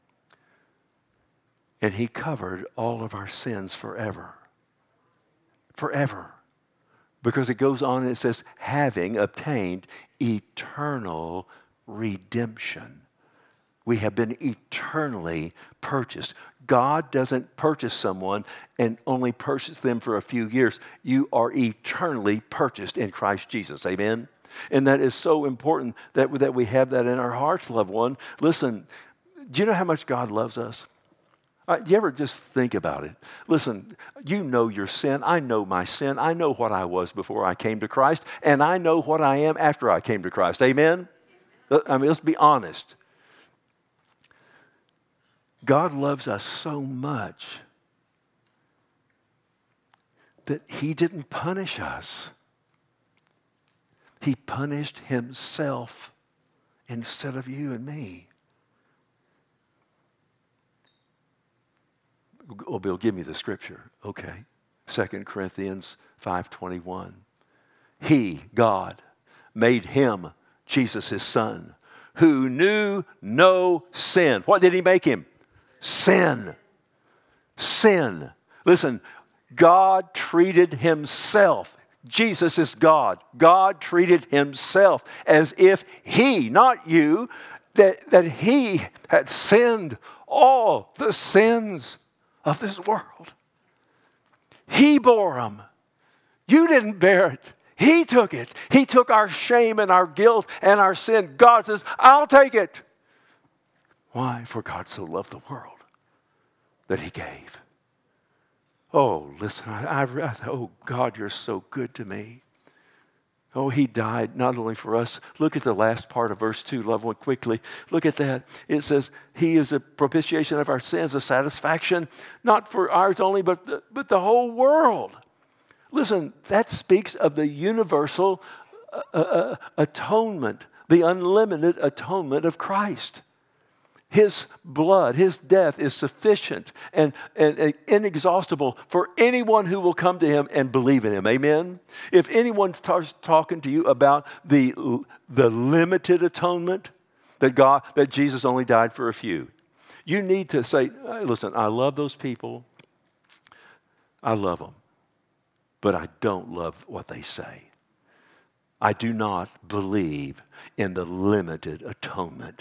And he covered all of our sins forever. Forever. Because it goes on and it says, having obtained eternal redemption. We have been eternally purchased. God doesn't purchase someone and only purchase them for a few years. You are eternally purchased in Christ Jesus. Amen? And that is so important that, that we have that in our hearts, loved one. Listen, do you know how much God loves us? Uh, do you ever just think about it? Listen, you know your sin. I know my sin. I know what I was before I came to Christ, and I know what I am after I came to Christ. Amen? I mean, let's be honest. God loves us so much that he didn't punish us. He punished himself instead of you and me. Oh, Bill, give me the scripture. Okay. Second Corinthians five twenty-one. He, God, made him, Jesus his son, who knew no sin. What did he make him? Sin. Sin. Listen, God treated himself. Jesus is God. God treated himself as if he, not you, that, that he had sinned all the sins of this world. He bore them. You didn't bear it. He took it. He took our shame and our guilt and our sin. God says, I'll take it. Why? For God so loved the world that he gave. Oh, listen, I, I, I oh, God, you're so good to me. Oh, he died not only for us. Look at the last part of verse two, loved one, quickly. Look at that. It says, he is a propitiation of our sins, a satisfaction, not for ours only, but the, but the whole world. Listen, that speaks of the universal uh, uh, atonement, the unlimited atonement of Christ. His blood, his death is sufficient and, and, and inexhaustible for anyone who will come to him and believe in him. Amen? If anyone starts talking to you about the, the limited atonement that God, that Jesus only died for a few, you need to say, hey, listen, I love those people. I love them. But I don't love what they say. I do not believe in the limited atonement.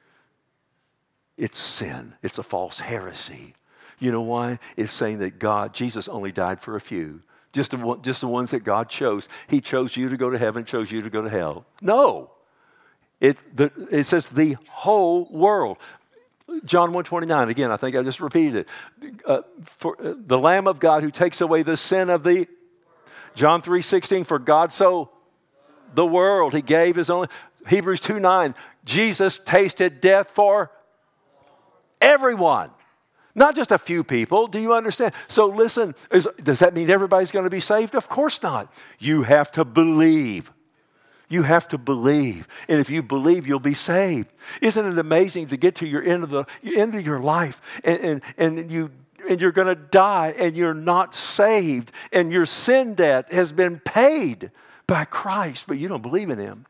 It's sin. It's a false heresy. You know why? It's saying that God, Jesus only died for a few. Just the, just the ones that God chose. He chose you to go to heaven, chose you to go to hell. No. It, the, it says the whole world. John one twenty-nine, again, I think I just repeated it. Uh, for uh, the Lamb of God who takes away the sin of the John three sixteen, for God so the world, he gave his only. Hebrews two nine, Jesus tasted death for everyone, not just a few people. Do you understand? So listen, is, does that mean everybody's going to be saved? Of course not. You have to believe. You have to believe. And if you believe, you'll be saved. Isn't it amazing to get to your end of the end of your life and, and, and you and you're going to die and you're not saved and your sin debt has been paid by Christ, but you don't believe in him.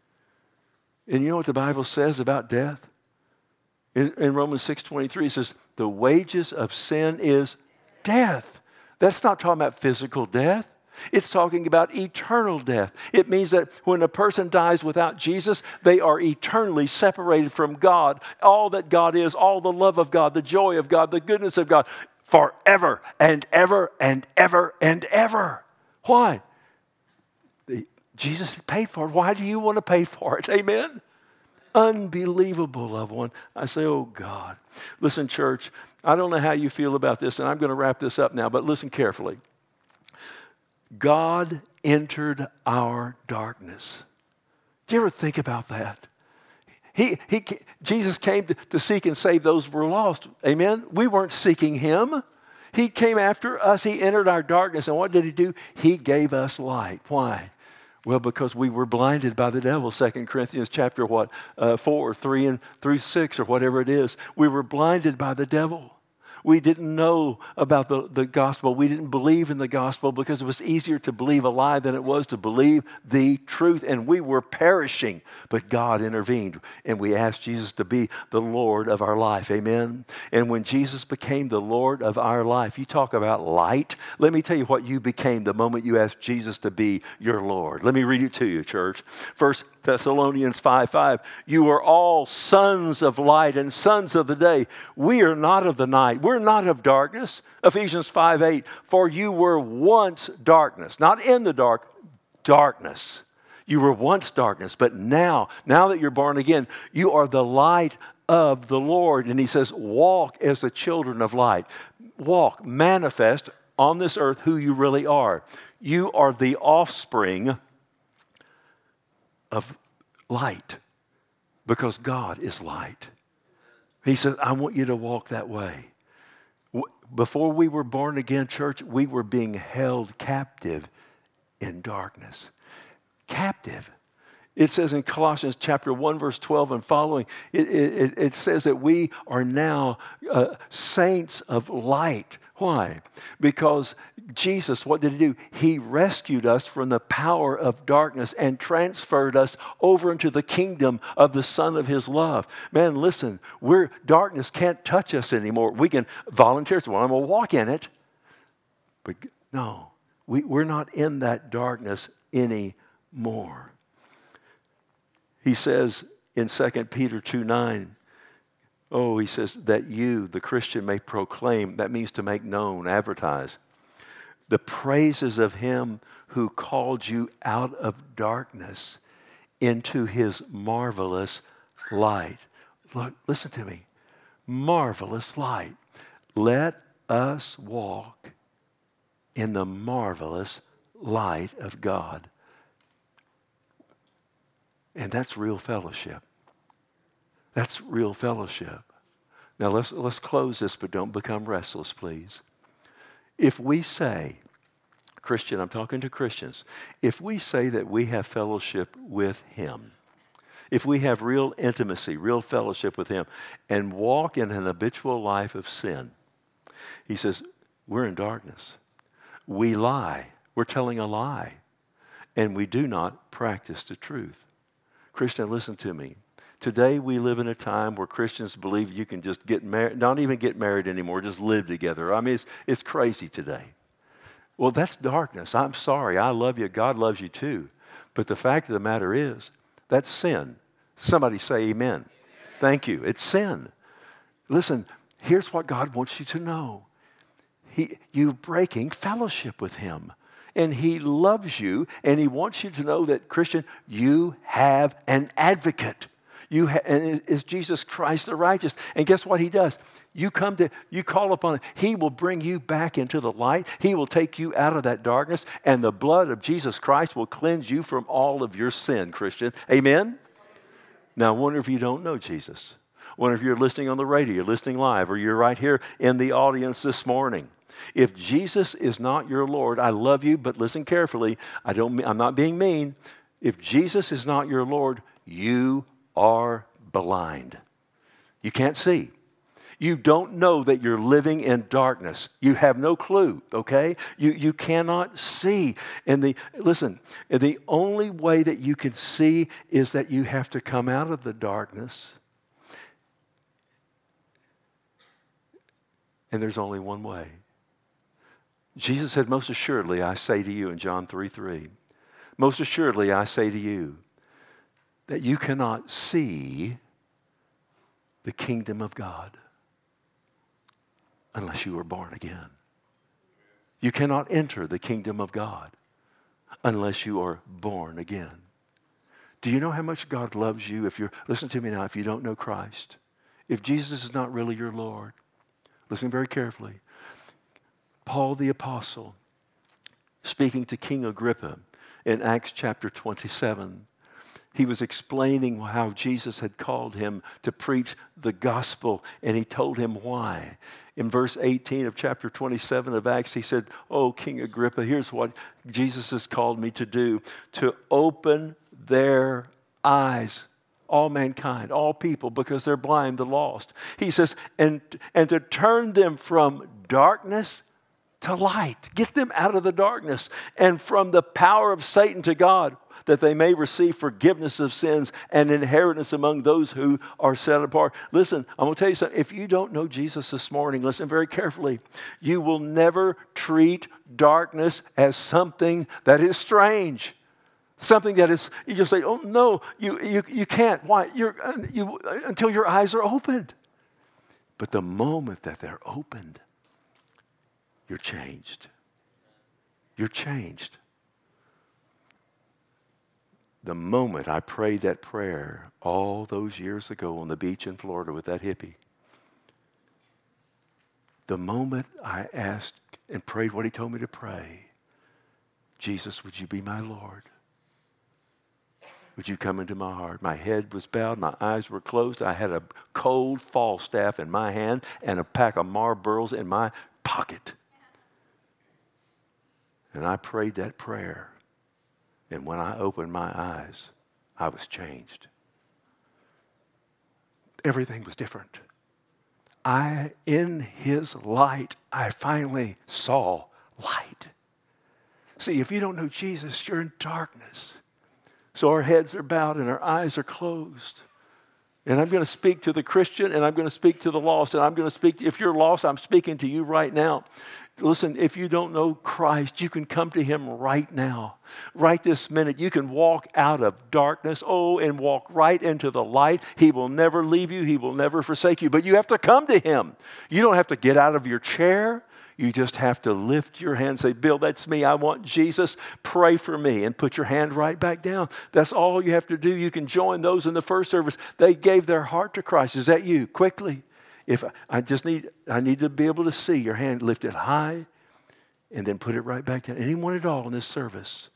And you know what the Bible says about death? In, in Romans six twenty-three, it says, the wages of sin is death. That's not talking about physical death. It's talking about eternal death. It means that when a person dies without Jesus, they are eternally separated from God. All that God is, all the love of God, the joy of God, the goodness of God, forever and ever and ever and ever. Why? The, Jesus paid for it. Why do you want to pay for it? Amen? Unbelievable, loved one. I say, oh God. Listen, church, I don't know how you feel about this, and I'm going to wrap this up now, but listen carefully. God entered our darkness. Do you ever think about that? He, he, Jesus came to, to seek and save those who were lost. Amen? We weren't seeking him. He came after us. He entered our darkness. And what did he do? He gave us light. Why? Well, because we were blinded by the devil. Second Corinthians chapter what? Uh, four, three, and through six, or whatever it is. We were blinded by the devil. We didn't know about the, the gospel. We didn't believe in the gospel because it was easier to believe a lie than it was to believe the truth. And we were perishing. But God intervened. And we asked Jesus to be the Lord of our life. Amen? And when Jesus became the Lord of our life, you talk about light. Let me tell you what you became the moment you asked Jesus to be your Lord. Let me read it to you, church. First Thessalonians five five. You are all sons of light and sons of the day. We are not of the night. We're not of darkness. Ephesians five eight. For you were once darkness. Not in the dark, darkness. You were once darkness, but now, now that you're born again, you are the light of the Lord. And he says, walk as the children of light. Walk, manifest on this earth who you really are. You are the offspring of light because God is light. He says, I want you to walk that way. Before we were born again, church, we were being held captive in darkness. Captive. It says in Colossians chapter one, verse twelve and following, it, it, it says that we are now uh, saints of light. Why? Because Jesus, what did he do? He rescued us from the power of darkness and transferred us over into the kingdom of the Son of his love. Man, listen, we're, darkness can't touch us anymore. We can volunteer, well, I'm going to walk in it. But no, we, we're not in that darkness anymore. He says in Second Peter two nine, oh, he says that you, the Christian, may proclaim. That means to make known, advertise. the praises of him who called you out of darkness into his marvelous light. Look, listen to me. Marvelous light. Let us walk in the marvelous light of God. And that's real fellowship. That's real fellowship. Now let's let's close this, but don't become restless, please. If we say, Christian, I'm talking to Christians, if we say that we have fellowship with him, if we have real intimacy, real fellowship with him, and walk in an habitual life of sin, he says, we're in darkness. We lie. We're telling a lie. And we do not practice the truth. Christian, listen to me. Today we live in a time where Christians believe you can just get married, not even get married anymore, just live together. I mean, it's, it's crazy today. Well, that's darkness. I'm sorry. I love you. God loves you too. But the fact of the matter is, that's sin. Somebody say amen. Thank you. It's sin. Listen, here's what God wants you to know. He, you're breaking fellowship with him. And he loves you, and he wants you to know that, Christian, you have an advocate. You ha- and it's Jesus Christ the righteous. And guess what he does? You come to, you call upon him. He will bring you back into the light. He will take you out of that darkness, and the blood of Jesus Christ will cleanse you from all of your sin, Christian. Amen? Now, I wonder if you don't know Jesus. I wonder if you're listening on the radio, you're listening live, or you're right here in the audience this morning. If Jesus is not your Lord, I love you, but listen carefully. I don't, I'm not being mean. If Jesus is not your Lord, you are blind. You can't see. You don't know that you're living in darkness. You have no clue, okay? You, you cannot see. And the, listen, the only way that you can see is that you have to come out of the darkness. And there's only one way. Jesus said, most assuredly, I say to you in John three three, most assuredly, I say to you that you cannot see the kingdom of God unless you are born again. You cannot enter the kingdom of God unless you are born again. Do you know how much God loves you if you're, listen to me now, if you don't know Christ, if Jesus is not really your Lord, listen very carefully. Paul the Apostle, speaking to King Agrippa in Acts chapter twenty-seven, he was explaining how Jesus had called him to preach the gospel, and he told him why. In verse eighteen of chapter twenty-seven of Acts, he said, oh, King Agrippa, here's what Jesus has called me to do, to open their eyes, all mankind, all people, because they're blind, the lost. He says, and, and to turn them from darkness to light. Get them out of the darkness and from the power of Satan to God, that they may receive forgiveness of sins and inheritance among those who are set apart. Listen, I'm going to tell you something. If you don't know Jesus this morning, listen very carefully. You will never treat darkness as something that is strange. Something that is, you just say, oh no, you you, you can't. Why? You're, you, until your eyes are opened. But the moment that they're opened, you're changed. You're changed. The moment I prayed that prayer all those years ago on the beach in Florida with that hippie, the moment I asked and prayed what he told me to pray, Jesus, would you be my Lord? Would you come into my heart? My head was bowed, my eyes were closed. I had a cold fall staff in my hand and a pack of Marlboros in my pocket. And I prayed that prayer. And when I opened my eyes, I was changed. Everything was different. I, in his light, I finally saw light. See, if you don't know Jesus, you're in darkness. So our heads are bowed and our eyes are closed. And I'm going to speak to the Christian and I'm going to speak to the lost. And I'm going to speak, if you're lost, I'm speaking to you right now. Listen, if you don't know Christ, you can come to him right now. Right this minute, you can walk out of darkness, oh, and walk right into the light. He will never leave you. He will never forsake you. But you have to come to him. You don't have to get out of your chair. You just have to lift your hand and say, Bill, that's me. I want Jesus. Pray for me. And put your hand right back down. That's all you have to do. You can join those in the first service. They gave their heart to Christ. Is that you? Quickly. If I just need, I need to be able to see your hand lifted high and then put it right back down. Anyone at all in this service?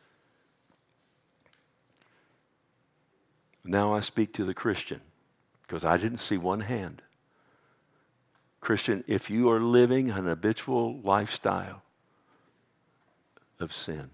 Now I speak to the Christian because I didn't see one hand. Christian, if you are living an habitual lifestyle of sin,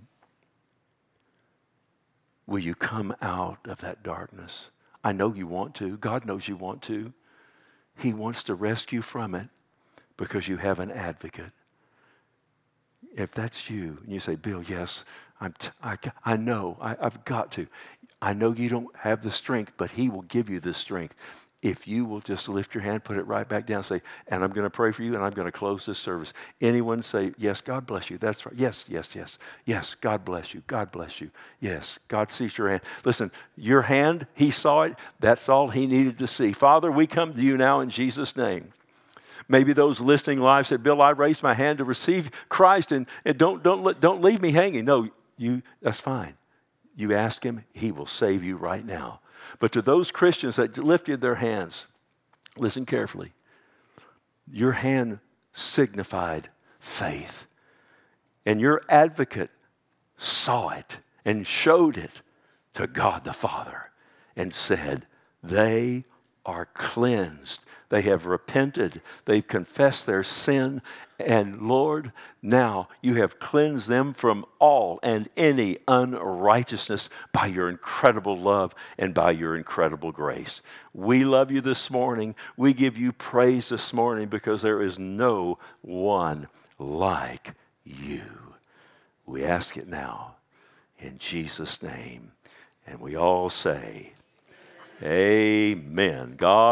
will you come out of that darkness? I know you want to. God knows you want to. He wants to rescue from it because you have an advocate. If that's you, and you say, Bill, yes, I'm t- I, I know, I, I've got to. I know you don't have the strength, but he will give you the strength. If you will just lift your hand, put it right back down, say, and I'm going to pray for you, and I'm going to close this service. Anyone say, yes, God bless you. That's right. Yes, yes, yes. Yes, God bless you. God bless you. Yes, God sees your hand. Listen, your hand, he saw it. That's all he needed to see. Father, we come to you now in Jesus' name. Maybe those listening live said, Bill, I raised my hand to receive Christ, and, and don't, don't, let, don't leave me hanging. No, you. That's fine. You ask him, he will save you right now. But to those Christians that lifted their hands, listen carefully. Your hand signified faith. And your advocate saw it and showed it to God the Father and said, they are cleansed. They have repented. They've confessed their sin. And Lord, now you have cleansed them from all and any unrighteousness by your incredible love and by your incredible grace. We love you this morning. We give you praise this morning because there is no one like you. We ask it now in Jesus' name. And we all say, amen. God